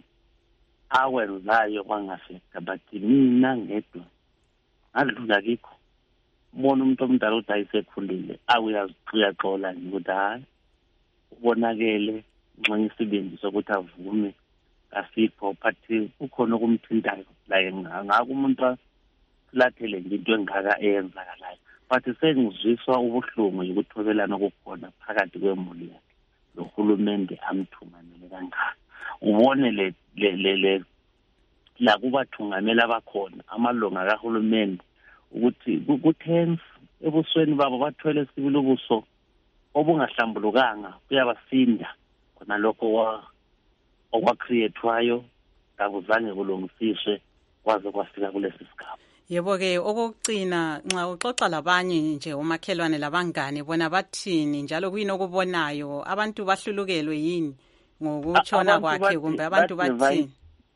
awenzayo kwangafeka but mina ngedwa ngadlula kikho ubona umuntu omdala uthi ayisekhulile awuyaziyaxola nje ukuthi hayi ubonakele nxa ngisibindi sokuthi avume asikho but ukhona okumthintayo la ngaka umuntu lathele nje into engaka eyenzakalayo but sengizwiswa ubuhlungu ukuthobelana kokukhona phakathi kwemuli yakhe lohulumende amthumanele kangaka. Ubone le le le la kubathungamela abakhona amalunga kahulumende ukuthi kutense ebusweni babo bathwele sibili ubuso obungahlambulukanga kuyabasinda khona lokho okwacreatewayo akuzange kulungisiswe kwaze kwafika kulesi sigaba. Yebo ke okugcina nxa uxoxa labanye nje umakhelwane labangane bona bathini njalo kuyini okubonayo abantu bahlulukelwe yini ngokutshona kwakhe kumbe abantu bathini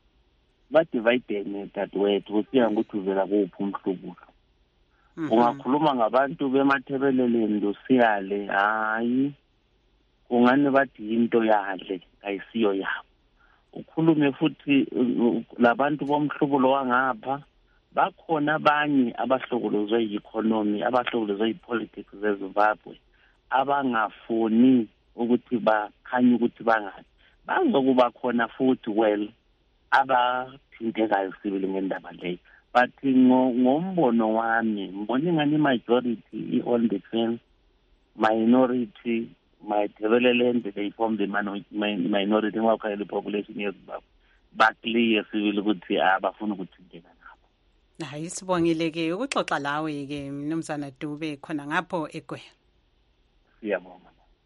ba divided dadwethu kusiya ukuthi uvela kuphi umhlubulo. Ungakhuluma ngabantu bemathebeleleni dosiyale hayi ungane bathi into yale ayisiyo yabo. Ukhulume futhi labantu bomhlubulo wangapha bakhona abanye abahlokolozwe yi-economy abahlokolozwe yi-politics zeZimbabwe abangafuni ukuthi bakhanye ukuthi bangathi bazokuba khona futhi well abathintekayo sibili ngendaba leyo but ngombono wami mbona ngani majority i-on the fence minority mathebelelende they form the minority ngakho le population yeZimbabwe baclear sibili ukuthi abafuna ukuthinteka. Hayi sibongile ke ukuxoxa lawe ke mnumzana Dube khona ngapho eGweru. Siyabonga.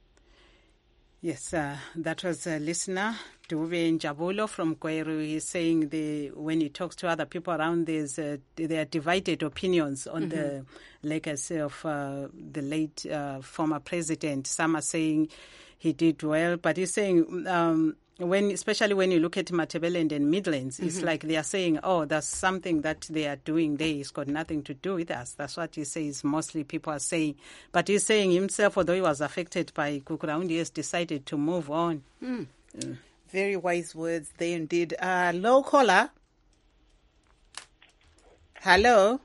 Yes, uh, that was a listener, Dube Njabulo from Gweru. He's saying the when he talks to other people around, there's uh, there are divided opinions on mm-hmm. the legacy of uh, the late uh, former president. Some are saying he did well, but he's saying um, when, especially when you look at Matabeleland and Midlands, mm-hmm. it's like they are saying, oh, there's something that they are doing there. It's got nothing to do with us. That's what he says. Mostly people are saying. But he's saying himself, although he was affected by Kukuraundi, he has decided to move on. Mm. Mm. Very wise words there indeed. Uh, low caller. Hello.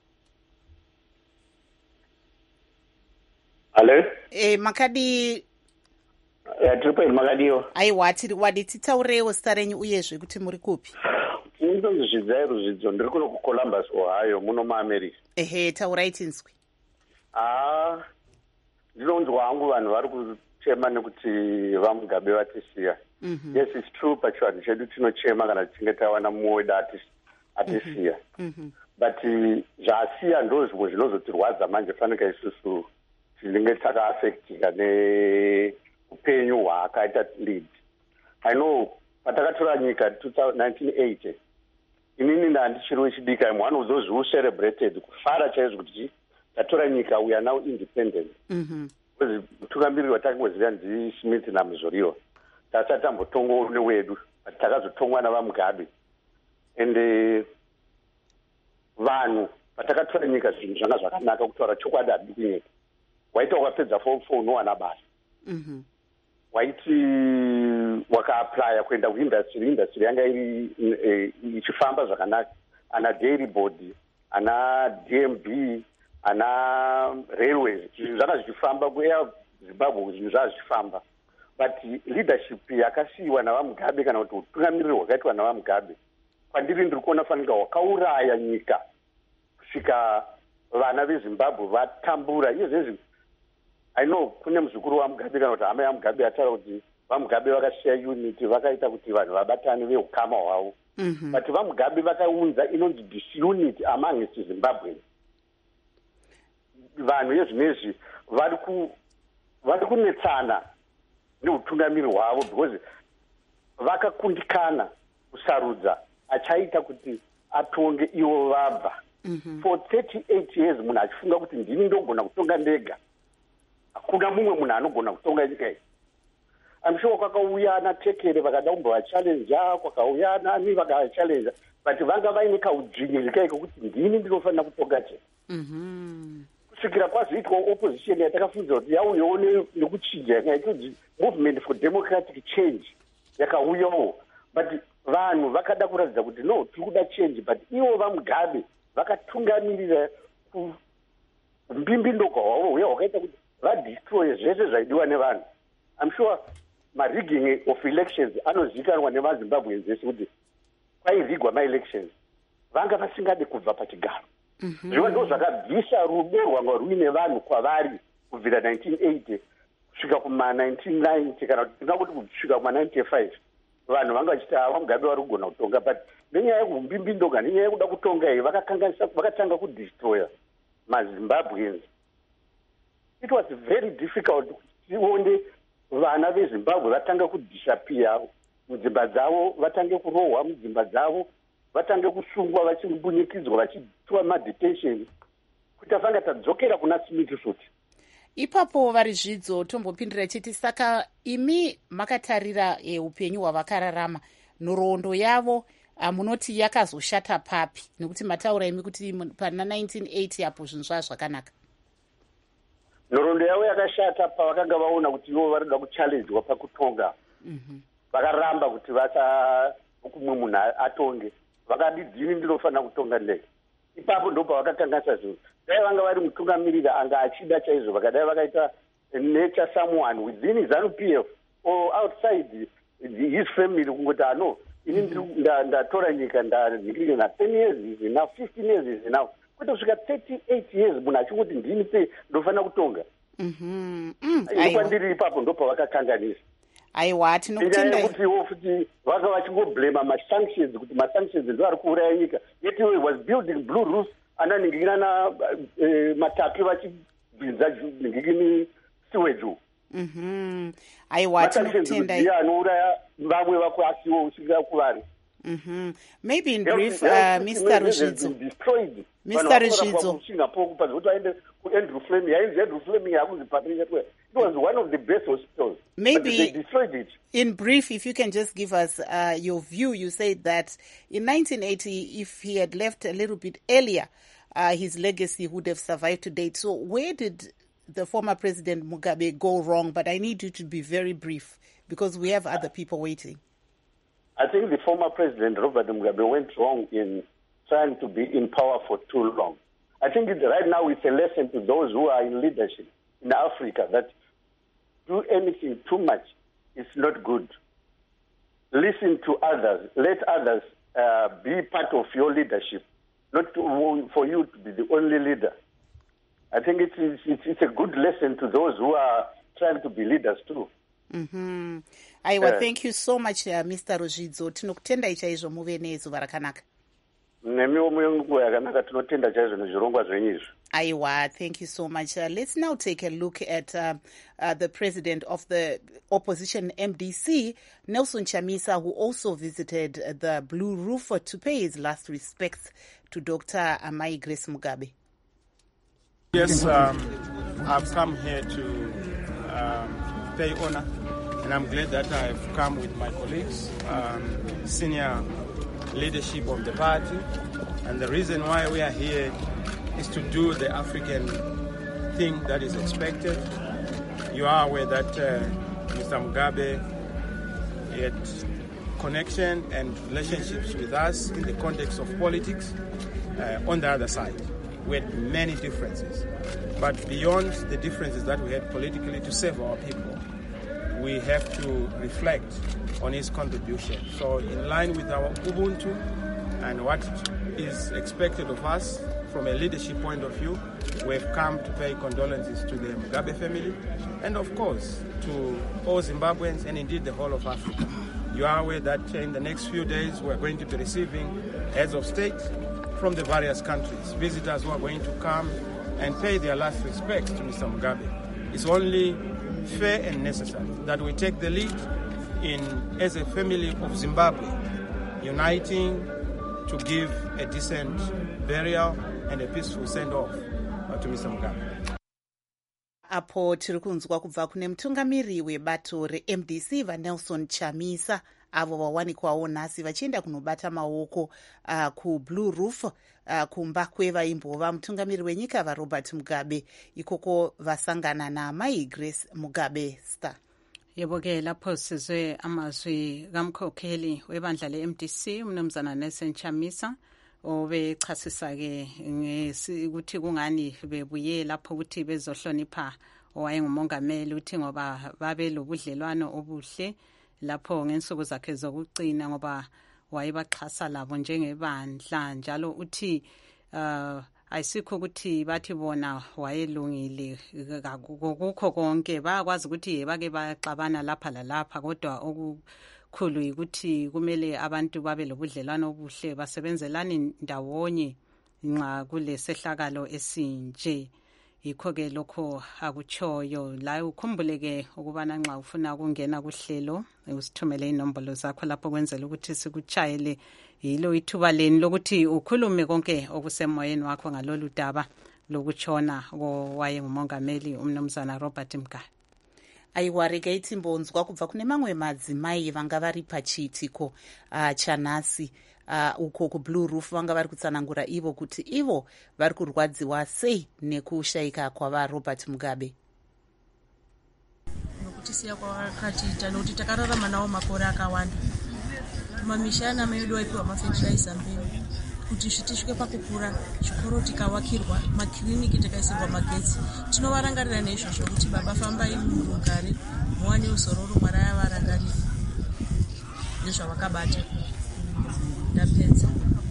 Hello. Eh, Makadi. Ya triple Magadio. Aiwati wadi titaurewo starenyu uyezve kuti muri kupi? Ndo zvidzairu zvidzo ndiri kuno ku Columbus Ohio muno muAmerica. Ehe taurai tinzwi. Ah ndinonzwa hangu vanhu vari kuchema nekuti vaMugabe vatisiya. Mm-hmm. Yes, it's true pachivanhu chedu tinochema kana tichinge tawana muweda atisiya. Mm-hmm. But zvasiya ndo zvimwe zvinozotirwadza manje fanika isusu tinenge takaafectika ne upenyu hwaakaita lead. I know patakatora nyika nineteen eighty inini ndandichiri wechidika imwe one of those who celebrated kufara chaizvo kuti tatora nyika we are now independent. Mhm. Mutungamiriri watakangozira ndiSmith naMuzoriwa tasati tambotongwa newedu takazotongwa navaMugabe and vanhu patakatora nyika zvinhu zvanga zvakanaka kutaura chokwadi hadi kunyika waita wakapedza form four unowana basa. Mhm. Waiti wakaaplya kuenda kuindustry industry yanga iri ichifamba zvakanaka ana dairy board ana D M B ana railways zvinhu zvanga zvichifamba kuya Zimbabwe zvinhu zvanga zvichifamba but leadership yakasiyiwa navaMugabe kana kuti utungamiriri hwakaitwa navaMugabe kwandiri ndiri kuona fanika wakauraya nyika kusvika vana veZimbabwe vatambura iyo zvezvi. I know kune muzukuru waMugabe kana kuti hama yaMugabe ataura kuti vaMugabe vakasiya unity vakaita kuti vanhu vabatane veukama hwavo. Mm-hmm. But vaMugabe vakaunza inonzi disunity among Zimbabwe. Vanhu yezvinezvi vari ku vari kunetsana neutungamiri hwavo because vakakundikana kusarudza achaita kuti atonge ivo vabva. Mm-hmm. For thirty-eight years munhu achifunga kuti ndini ndogona kutonga ndega, hakuna mumwe munhu anogona kutonga nyika iyi. I'm sure kwakauya anatekere vakada kumbovachallenja, kwakauya nani vakavachallenja, but vanga vaine kaudzvinyirika kuti ndini ndinofanira kutonga che. Mm-hmm. Kusvikira kwazoitwa opposition yatakafunza kuti yauyawo nekuchinja yakaitwa movement for democratic change yakauyawo, but vanhu vakada kuratidza kuti no tiri kuda change, but ivo vaMugabe vakatungamirira kumbimbidoka hwavo huya hwakaita kuti vadestroye zvese zvaidiwa nevanhu. I'm sure marigging of elections anozivikanwa nemazimbabweans ese kuti kwairigwa maelections vanga vasingade kubva pachigaro. Zviva ndo zvakabvisa rudo rwanga ruine vanhu kwavari kubvira nineteen eighty kusvika kuma nineteen ninety kana tingakuti kusvika kuma ninety-five vanhu vanga vachiti ava Mugabe vari kugona kutonga, but nenyaya yekumbimbidoka nenyaya yekuda kutonga iyi vakakanganisa vakatanga kudestroya mazimbabweans. It was very difficult kuti tione vana vezimbabwe vatanga kudisappear mudzimba dzavo, vatange kurohwa mudzimba dzavo, vatange kusungwa vachimbunyikidzwa vachitwa madetention kuti afanga tadzokera kuna Smith futi. Ipapo vari zvidzo tombopindira chiti saka imi makatarira e, upenyu hwavakararama nhoroondo yavo munoti yakazoshata papi, nekuti mataura imi kuti pana nineteen eighty apo zvinhu zvava zvakanaka. Nhoroondo yavo yakashata pavakanga vaona kuti ivo varida kuchallengwa pakutonga. Mm-hmm. Vakaramba kuti vasa kumwe munhu atonge, vakadi dzini ndinofanira kutonga ndege. Ipapo ndo pavakakanganisa zvinhu. Dai vanga vari mutungamiriri anga achida chaizvo, vakadai vakaita nature someone within his N P F or outside his family kungoti ano ini ndatora nyika ndazvikirike na ten years is enough, fifteen years is enough. Kwete kusvika thirty-eight years munhu achingoti ndini pe ndofanira kutonga. Mhm. Kwandiri ipapo ndo pavakakanganisa. Aiwa tinokutendai kuti wo futi vanga vachingoblema masanctions kuti masanctions ndo ari kuuraya nyika. Yet he was building blue roof ananingirana matapi vachibvinza ningikini sewage. Mhm. Aiwa tinokutendai anouraya vamwe vakuasiwo usvika kuvari. Mhm. Maybe in brief, uh, Mister Rushidzo. Destroyed. Mister Rushidzo. Andrew Fleming, Andrew Fleming, it was one of the best hospitals. Maybe but they destroyed it. In brief, if you can just give us uh, your view. You said that in nineteen eighty, if he had left a little bit earlier, uh, his legacy would have survived to date. So where did the former President Mugabe go wrong? But I need you to be very brief because we have other people waiting. I think the former President Robert Mugabe went wrong in trying to be in power for too long. I think it, right now it's a lesson to those who are in leadership in Africa that do anything too much is not good. Listen to others. Let others uh, be part of your leadership, not to, for you to be the only leader. I think it's, it's, it's a good lesson to those who are trying to be leaders too. Mm-hmm. Aiwa, yeah. Thank you so much, uh, Mister Rushidzo. Tinokutendai chaizvo muve nezuva rakanaka. Aiwa, thank you so much. Uh, let's now take a look at uh, uh, the president of the opposition M D C, Nelson Chamisa, who also visited the Blue Roof to pay his last respects to Doctor Amai Grace Mugabe. Yes, um, I've come here to um, pay honor, and I'm glad that I've come with my colleagues, um, senior leadership of the party, and the reason why we are here is to do the African thing that is expected. You are aware that uh, Mister Mugabe had connection and relationships with us in the context of politics uh, on the other side. We had many differences, but beyond the differences that we had politically to serve our people, we have to reflect on his contribution. So in line with our Ubuntu and what is expected of us from a leadership point of view, we have come to pay condolences to the Mugabe family and of course to all Zimbabweans and indeed the whole of Africa. You are aware that in the next few days we are going to be receiving heads of state from the various countries, visitors who are going to come and pay their last respects to Mister Mugabe. It's only fair and necessary, that we take the lead in, as a family of Zimbabwe, uniting to give a decent burial and a peaceful send-off uh, to Mister Mugabe. Apo tiri kunzwa kubva kune mutungamiri webato re-M D C vaNelson Chamisa avo vawanikwawo nhasi vachienda kunobata maoko uh, kuBlue Roof uh, kumba kwevaimbova mutungamiri wenyika vaRobert Mugabe ikoko vasangana naamai Grace Mugabe Star. Yebo-ke lapho sizwe amazwi kamkhokheli webandla le-M D C umnumzana Nelson Chamisa obechasisa-ke ukuthi kungani bebuye lapho ukuthi bezohlonipha owayengumongameli uthi ngoba babe lobudlelwano obuhle lapho ngensuku zakhe zokugcina ngoba wayebaxhasa labo njengebandla njalo uthi uh, ayisikho ukuthi bathi bona wayelungile kukho konke bayakwazi ukuthi bake baxabana lapha lalapha kodwa okukhulu ukuthi kumele abantu babe lobudlelwano obuhle basebenzelane ndawonye nxa kulesehlakalo esinje. Yikho-ke lokho akutshoyo la ukhumbuleke ukubana nxa ufuna ukungena kuhlelo usithumele inombolo zakho lapho kwenzela ukuthi sikuchayele yilo ithuba leni lokuthi ukhulume konke okusemoyeni wakho ngalolu daba lokutshona kowayengumongameli umnumzana Robert Mugabe. Aiwareka itimbonzwa kubva kune mamwe madzimai vanga vari pachiitiko uh, chanhasi uh, uko kuBlue Roof vanga vari kutsanangura ivo kuti ivo vari kurwadziwa sei nekushayika kwava Robert Mugabe. Nokutisiya kwakatiita nokuti takararama nawo makore akawanda mamishana medu aipiwa mafetilizer mbeu kuti zvitisvike pakukura chikoro tikavakirwa makiriniki tikaisirwa magetsi tinovarangarira neizvozvo kuti baba fambai murugare muwane uzororo mwari ayavarangarira nezvavakabata ndapedza.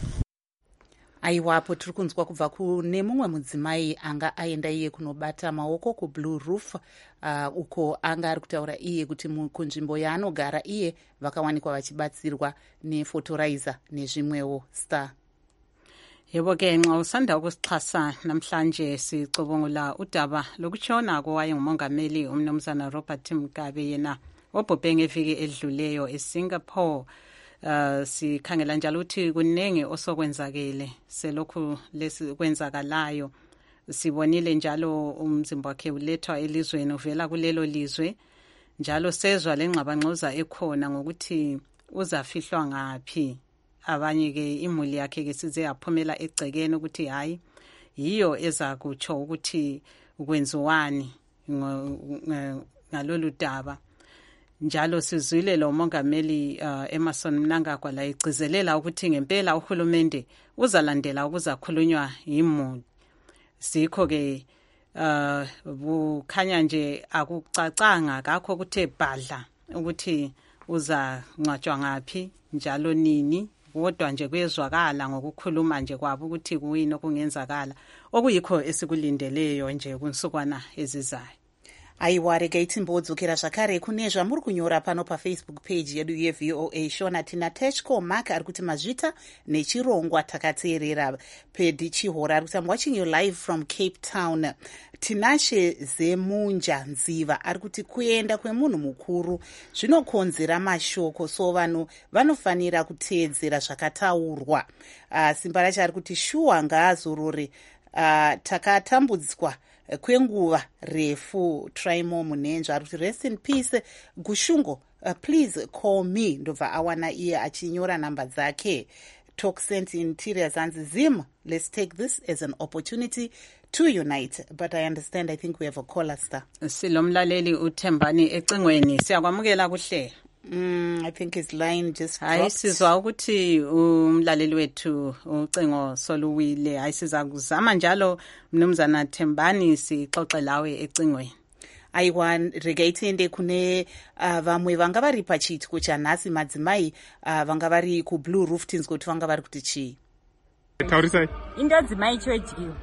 Aiwapo tiri kunzwa kubva kune mumwe mudzimai anga aenda iye kunobata maoko kuBlue Roof uh, uko anga ari kutaura iye kuti kunzvimbo yaanogara iye vakawanikwa vachibatsirwa nefotorizer nezvimwewo. Star. Yebo-ke nxa usanda ukusixhasa namhlanje sicubungula udaba lokutshona kowayengumongameli umnumzana Robert Mugabe yena obhubhe ngeviki edluleyo eSingapore. Uh, sikhangela njalo ukuthi kunenge osokwenzakele selokhu lesikwenzakalayo sibonile njalo umzimba wakhe ulethwa elizweni uvela kulelo lizwe njalo sezwa lengxabangxoza ekhona ngokuthi uzafihlwa ngaphi. Abanye ke imuli yakhe ke size yaphumela egcekeni ukuthi hayi yiyo eza kutsho ukuthi ukwenziwani ngalolu daba. Njalo sizwile lo mongameli uh, Emmerson Mnangagwa la igcizelela ukuthi ngempela uhulumende uzalandela ukuzakhulunywa yimuli. Sikho ke uh, bukhanya nje akucacanga kakho kuthe badla ukuthi uza ngcwatshwa ngaphi njalo nini kodwa nje kuyezwakala ngokukhuluma nje kwabo ukuthi kuyini okungenzakala okuyikho esikulindeleyo nje kunsukwana ezizayo. Aiwareka itimbodzokera zvakare kune zvamuri kunyora pano pafacebook page yedu yeV O A Shona tina Teshco Mark ari kuti mazvita nechirongwa takateerera. Pedi Chihora ari kuti I'm watching you live from Cape Town. Tinashe Zemunja Nziva ari kuti kuenda kwemunhu mukuru zvinokonzera mashoko so vanhu vanofanira kuteedzera zvakataurwa. Uh, simba racho ari kuti shuwa ngaazorore uh, takatambudzwa kwenguva refu. Traimo Munenja ari kuti rest in peace Gushungo, uh, please call me. Ndobva awana iye achinyora namba dzake. Talksent Interior Zanzi Zim, let's take this as an opportunity to unite. But I understand, I think we have a caller. Star. Silomlaleli uThembani ecingweni siyakwamukela kuhle. Mm, I think his line just dropped. Hayi sizwa ukuthi umlaleli wethu ucingo soluwile. Hayi siza kuzama njalo mnumzana Thembani sixoxe lawe ecingweni. Aiwa rega itiende kune uh, vamwe vanga vari pachiitiko chanhasi madzimai uh, vanga vari kuBlue Roof tinzwa kuti vanga vari kuti chii. Taurisai. Indodzimai chodyiwa.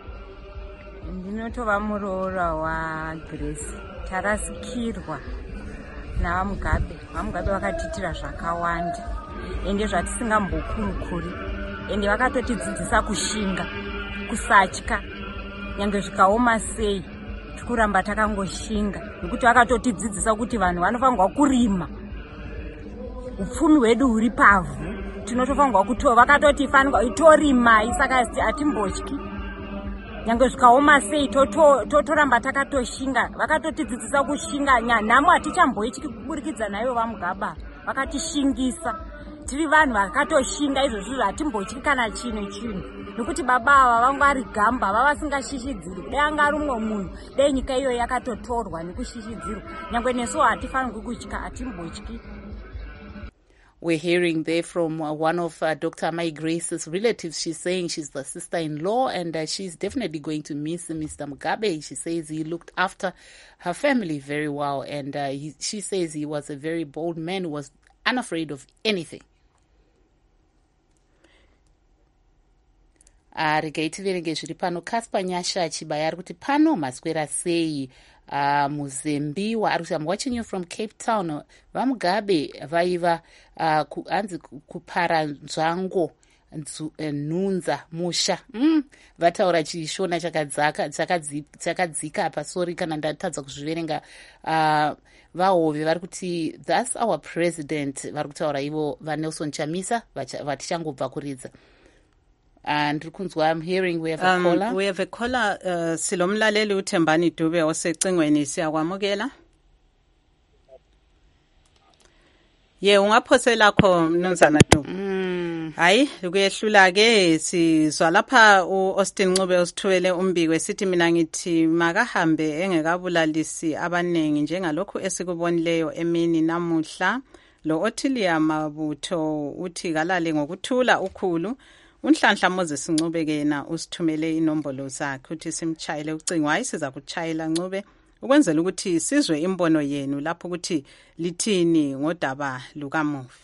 Ndinotova muroora waGrace. Tarasikirwa navaMugabe. VaMugabe vakatitira zvakawanda ende zvatisingambokurukuri ende vakatotidzidzisa kushinga, kusatya, nyange zvikaoma sei tikuramba takangoshinga nekuti vakatotidzidzisa kuti vanhu vanofanirwa kurima upfumi hwedu huri pavhu tinotofanirwa kuto vakatoti fanirwa itorimai saka hatimbotyi nyange zvikaoma sei totoramba takatoshinga vakatotidzidzisa kushinga nyanhamo hatichamboityi kuburikidza naivo vaMugaba vakatishingisa tiri vanhu vakatoshinga izvozvo hatimbotyi kana chinhu chinhu nekuti baba ava vanga vari gamba vavasingashishidhiri dai anga ari mumwe munhu dai nyika iyoyo yakatotorwa nekushishidzirwa nyange nesuwo hatifanirwi kutya hatimbotyi. We're hearing there from uh, one of uh, Doctor Amai Grace's relatives. She's saying she's the sister-in-law and uh, she's definitely going to miss Mister Mugabe. She says he looked after her family very well and uh, he, she says he was a very bold man who was unafraid of anything. Regai tiverenge zviri pano. Kaspa Nyasha Chibaya ari kuti pano maswera sei uh, muzembiwa ari kuti I'm watching you from Cape Town. VaMugabe vaiva uh, hanzi kupara nzvango nhunza musha mm. vataura chishona chakadzaka chakadzika apa sorry kana ndatadza kuzviverenga uh, vahove vari kuti that's our president vari kutaura ivo vaNelson Chamisa vatichangobva kuridza. And I'm hearing we have a um, caller. We have a caller. Uh, Silomlaleli uThembani Dube osecingweni siyakwamukela. Ye ungaphosela kho mnumzana Dube. Mm. Hayi kuyehlula ke sizwa lapha uAustin Ncube osithwele umbiko sithi mina ngithi makahambe engekabulalisi abanengi njengalokho esikubonileyo emini namuhla. Lo Othilia Mabutho uthi kalale ngokuthula ukhulu. Unhlanhla Moses Ncube kena usithumele inombolo zakhe uthi simchayile ucingo hayi siza kuchayela Ncube ukwenzela ukuthi sizwe imbono yenu lapho ukuthi lithini ngodaba lukamufi.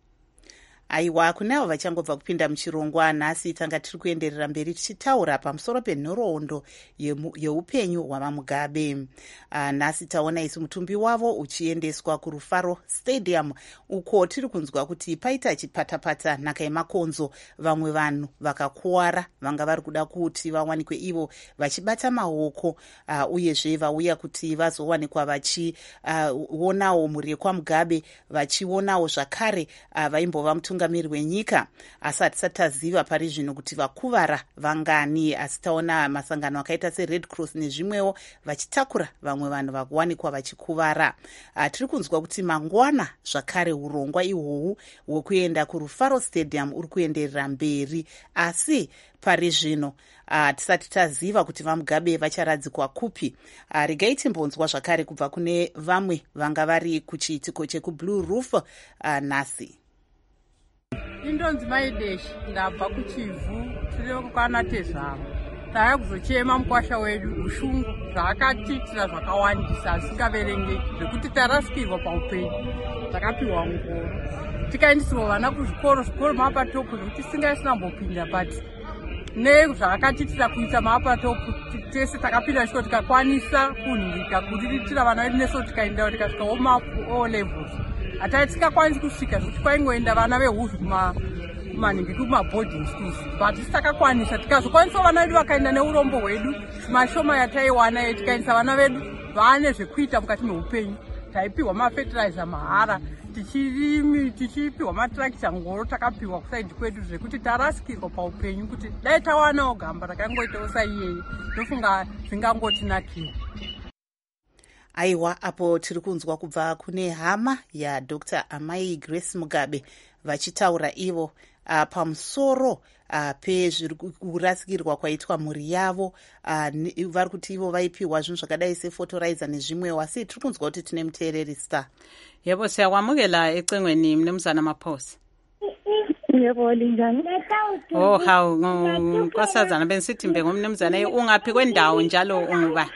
Aiwa kunavo vachangobva kupinda muchirongwa nhasi tanga tiri kuenderera mberi tichitaura pamusoro penhoroondo yeupenyu hwavaMugabe. Uh, nhasi taona isu mutumbi wavo uchiendeswa kuRufaro Stadium uko tiri kunzwa kuti paita chipatapata nhaka yemakonzo vamwe vanhu vakakuwara vanga vari kuda kuti vawanikwe ivo vachibata maoko uh, uyezve vauya kuti vazowanikwa vachionawo uh, murekwa Mugabe vachionawo zvakare uh, vaimbova mutungamiri wenyika asi hatisati taziva pari zvino kuti vakuvara vangani asi taona masangano akaita seRed Cross nezvimwewo vachitakura vamwe vanhu vakuwanikwa vachikuvara. Uh, tiri kunzwa kuti mangwana zvakare urongwa ihwohwu hwekuenda kuRufaro Stadium uri kuenderera mberi asi pari zvino hatisati uh, taziva kuti vaMugabe vacharadzikwa kupi. Uh, regai timbonzwa zvakare kubva kune vamwe vanga vari kuchiitiko chekuBlue Roof uh, nhasi. Indonzi Maideshi ndabva kuchivhu tiri kukwana tezvavo taya kuzochema mukwasha wedu ushungu zvaakatiitira zvakawandisa asingaverengeki zvekuti tarasikirwa paupenyu takapiwa ngoro tikaendisiwa vana kuzvikoro zvikoro mapatopu zvekuti tisingaisambopinda but nezvaakatiitira kuisa mapatopu tese takapinda chiko tikakwanisa kunhingika kuriritira vana vedu neso tikaendawo tikasvika omapu o levels hata tisikakwanisi kusvika zvekuti kwaingoenda vana vehuzu kumanhingi kumaboarding schools but titakakwanisa tikazokwanisa vana vedu vakaenda neurombo hwedu mashoma yataiwana ye tikaendesa vana vedu vaane zvekuita mukati meupenyu taipiwa mafertilizer mahara tichirimi tichipiwa matrakita ngoro takapiwa kusaidi kwedu zvekuti tarasikirwa paupenyu kuti dai tawanawo gamba takangoitawo saiyeye ndofunga zvingangotinakira. Aiwa apo tiri kunzwa kubva kune hama yaDr Amai Grace Mugabe vachitaura ivo uh, pamusoro uh, pezviri kurasikirwa kwaitwa mhuri yavo uh, vari kuti ivo vaipiwa zvinhu zvakadai sefotorizer nezvimwewo asi tiri kunzwa kuti tine muteereri Star. Yebo siyakwamukela ecingweni mnumzana Maphosa. Yebo linjani? Oh hawu nkosazana benisithi mbe ngomnumzana ungaphi kwendawo njalo unguba?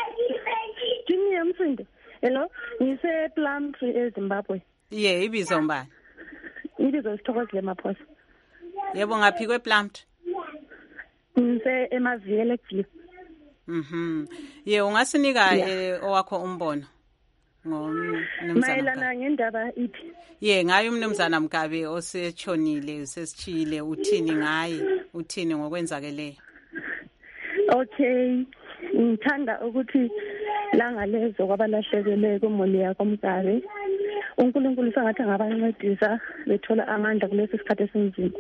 Hello, ngise Plumtree eZimbabwe. Ye, ibizo mbani? Ibizo Sithokozile Maphosa. Yebo ngaphi kwePlumtree? Ngise eMaviyela eGlip. Mhm. Ye ungasinika eh, owakho umbono ngomnumzana. Mayelana ngendaba ithi. Ye ngayo umnumzana Mugabe osechonile sesichile uthini ngaye uthini ngokwenzakeleyo. Okay. ngithanda ukuthi langalezo kwabalahlekele kuMolia koMgabe uNkulunkulu sangathi angabancedisa bethola amandla kulesi sikhathi esinzima.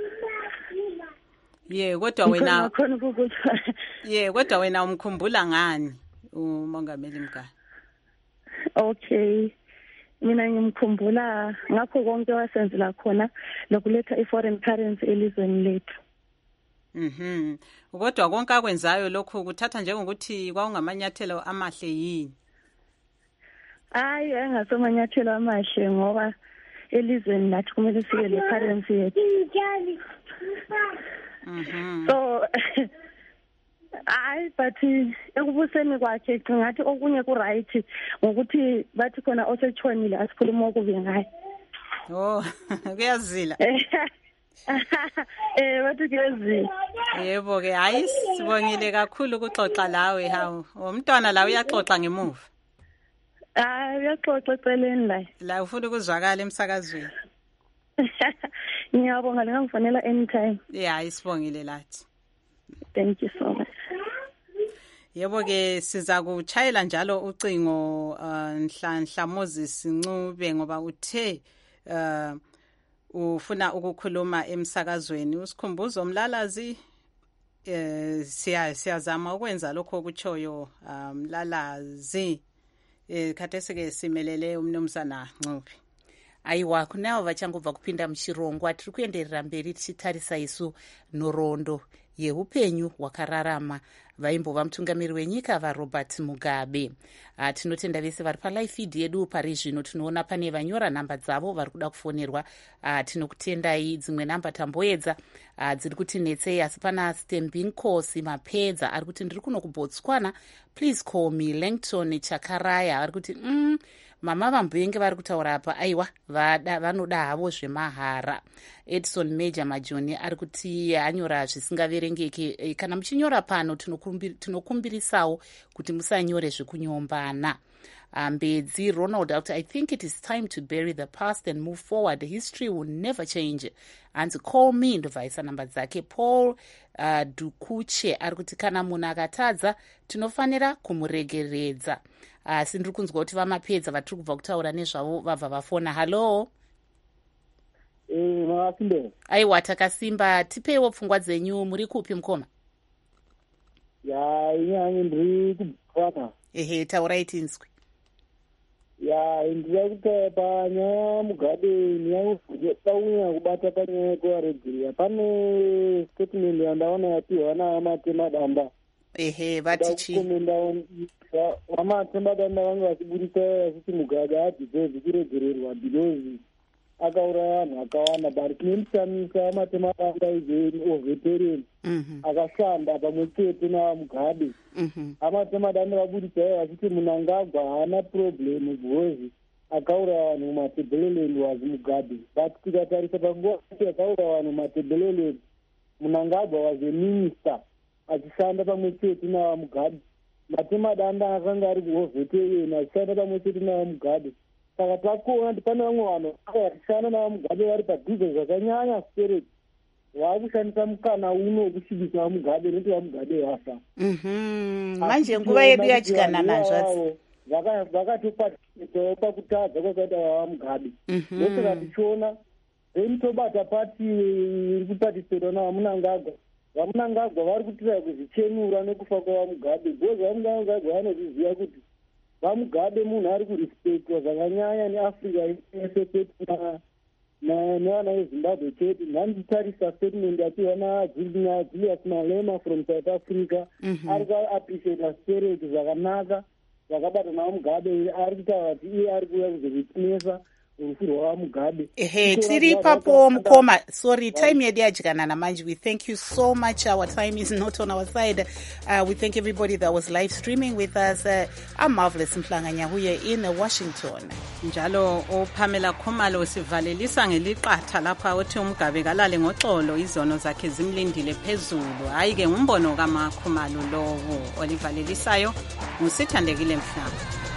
Ye kodwa wena Ye kodwa wena umkhumbula ngani uMongameli Mgabe? Okay. Mina ngimkhumbula ngakho konke wasenzela khona lokuletha i-foreign currency elizweni lethu. Mhm. Kodwa konke akwenzayo lokho kuthatha njengokuthi kwaungamanyathelo amahle yini? Hayi, engasomanyathelo amahle ngoba elizweni nathi kumele sibe le currency yethu. Mhm. So hayi but ekubuseni kwakhe ngathi okunye ku right ngokuthi bathi khona osetshonile asikhuluma okubi ngaye. Oh, kuyazila. Eh bathi kuyazila. Yebo ke hayi sibongile kakhulu ukuxoxa lawe hawo. Umntwana la uyaxoxa ngemuva. Ah, uyaxoxa eceleni la. La ufuna ukuzwakala emsakazweni. Ngiyabonga ngingakufonela anytime. Yeah, isibongile lathi. Thank you so much. Yebo ke siza kuchayela njalo ucingo nhlanhla Moses Ncube ngoba uthe uh ufuna ukukhuluma emsakazweni. Usikhumbuzo Mlalazi eh siya siyazama ukwenza lokho okuchoyo Mlalazi eh khathesi ke simelele umnumzana Ncube. Aiwa kunavo vachangobva kupinda muchirongwa tiri kuenderera mberi tichitarisa isu nhoroondo yeupenyu hwakararama vaimbova mutungamiri wenyika vaRobert Mugabe. Uh, tinotenda vese vari palive feed yedu pari zvino tinoona pane vanyora nhamba dzavo vari kuda kufonerwa. Uh, tinokutendai dzimwe nhamba tamboedza uh, dziri kuti netsei asi pana Stembinkosi Mapedza ari kuti ndiri kuno kuBotswana, please call me. Langton Chakaraya ari kuti mm, mama vambuyenge vari kutaura apa aiwa vanoda havo zvemahara. Edson Major Majoni ari kuti anyora zvisingaverengeke. Kana muchinyora pano tinokumbirisawo kuti musanyore zvekunyombana. Mbedzi Ronald out, I think it is time to bury the past and move forward. History will never change. And call me ndobvaisa namba dzake. Paul uh, Dukuche ari kuti kana munhu akatadza tinofanira kumuregeredza. Asi uh, ndiri kunzwa kuti vamapedza vatiri kubva kutaura nezvavo vabva vafona. Hallo. Eh, masimbe. Aiwa takasimba, tipeiwo pfungwa dzenyu, muri kupi mukoma? Ya, inyange ndiri kuBotswana. Ehe, taurai tinzwi. Ya, ndiri kutaura panyaya Mugabe nyaya kubata panyaya kuvaregiria. Pane statement yandaona yapiwa naVamatema Danda. Ehe, vatichi. Vamatema Danda vange vachiburisa vachiti Mugabe hadeserve kuregererwa because akauraya vanhu akawanda but tinemusamisa Vamatema Danda izeni ovetereni akashanda pamwe chete naVaMugabe. Vamatema Danda vaburisai vachiti Mnangagwa haana problem because akauraya vanhu mumatebeleland was Mugabe, but tikatarisa panguva yakauraya vanhu mumatebeleland Mnangagwa was a minister achishanda pamwe chete naVaMugabe. Matema Danda akanga ari kuhovhetereni achishanda pamwe chete naVaMugabe. Saka takuona kuti pane vamwe vanhu vachishanda naVaMugabe vari padhuze zvakanyanya spirit vakushandisa mukana uno wekushibisa VaMugabe nekuti VaMugabe vafa. Manje nguva yedu yadyana nazvo vakatopatisitawo pakutadza kwakaita vaMugabe. Ndosaka tichiona vemutobata pati iri kupatisitwa navaMnangagwa. VaMnangagwa vari kutira kuzvichenura nekufa kwavaMugabe because vaMnangagwa vanozviziva kuti VaMugabe munhu ari kurespectwa zvakanyanya neAfrica yese chete nevana veZimbabwe chete. Ndanditarisa statement yapiwa naJulius Malema from South Africa ari kuappreciata spirit zvakanaka zvakabata naVaMugabe. Ari kutaura kuti iye ari kuuya kuzozvitinesa rufu rwavaMugabe. Ehe, tiri ipapo mukoma. Sorry, time yedu yadyana namanje. We thank you so much. Our time is not on our side. Uh, we thank everybody that was live streaming with us. Uh, I'm Marvelous Mhlanga-Nyahuye in Washington. Njalo uPamela Khumalo sivalelisa ngeliqatha lapha uthi uMgabe kalale ngoxolo izono zakhe zimlindile phezulu. Hayi ke ngumbono kaMakhumalo lowo olivalelisayo ngusithandekile Mhlanga.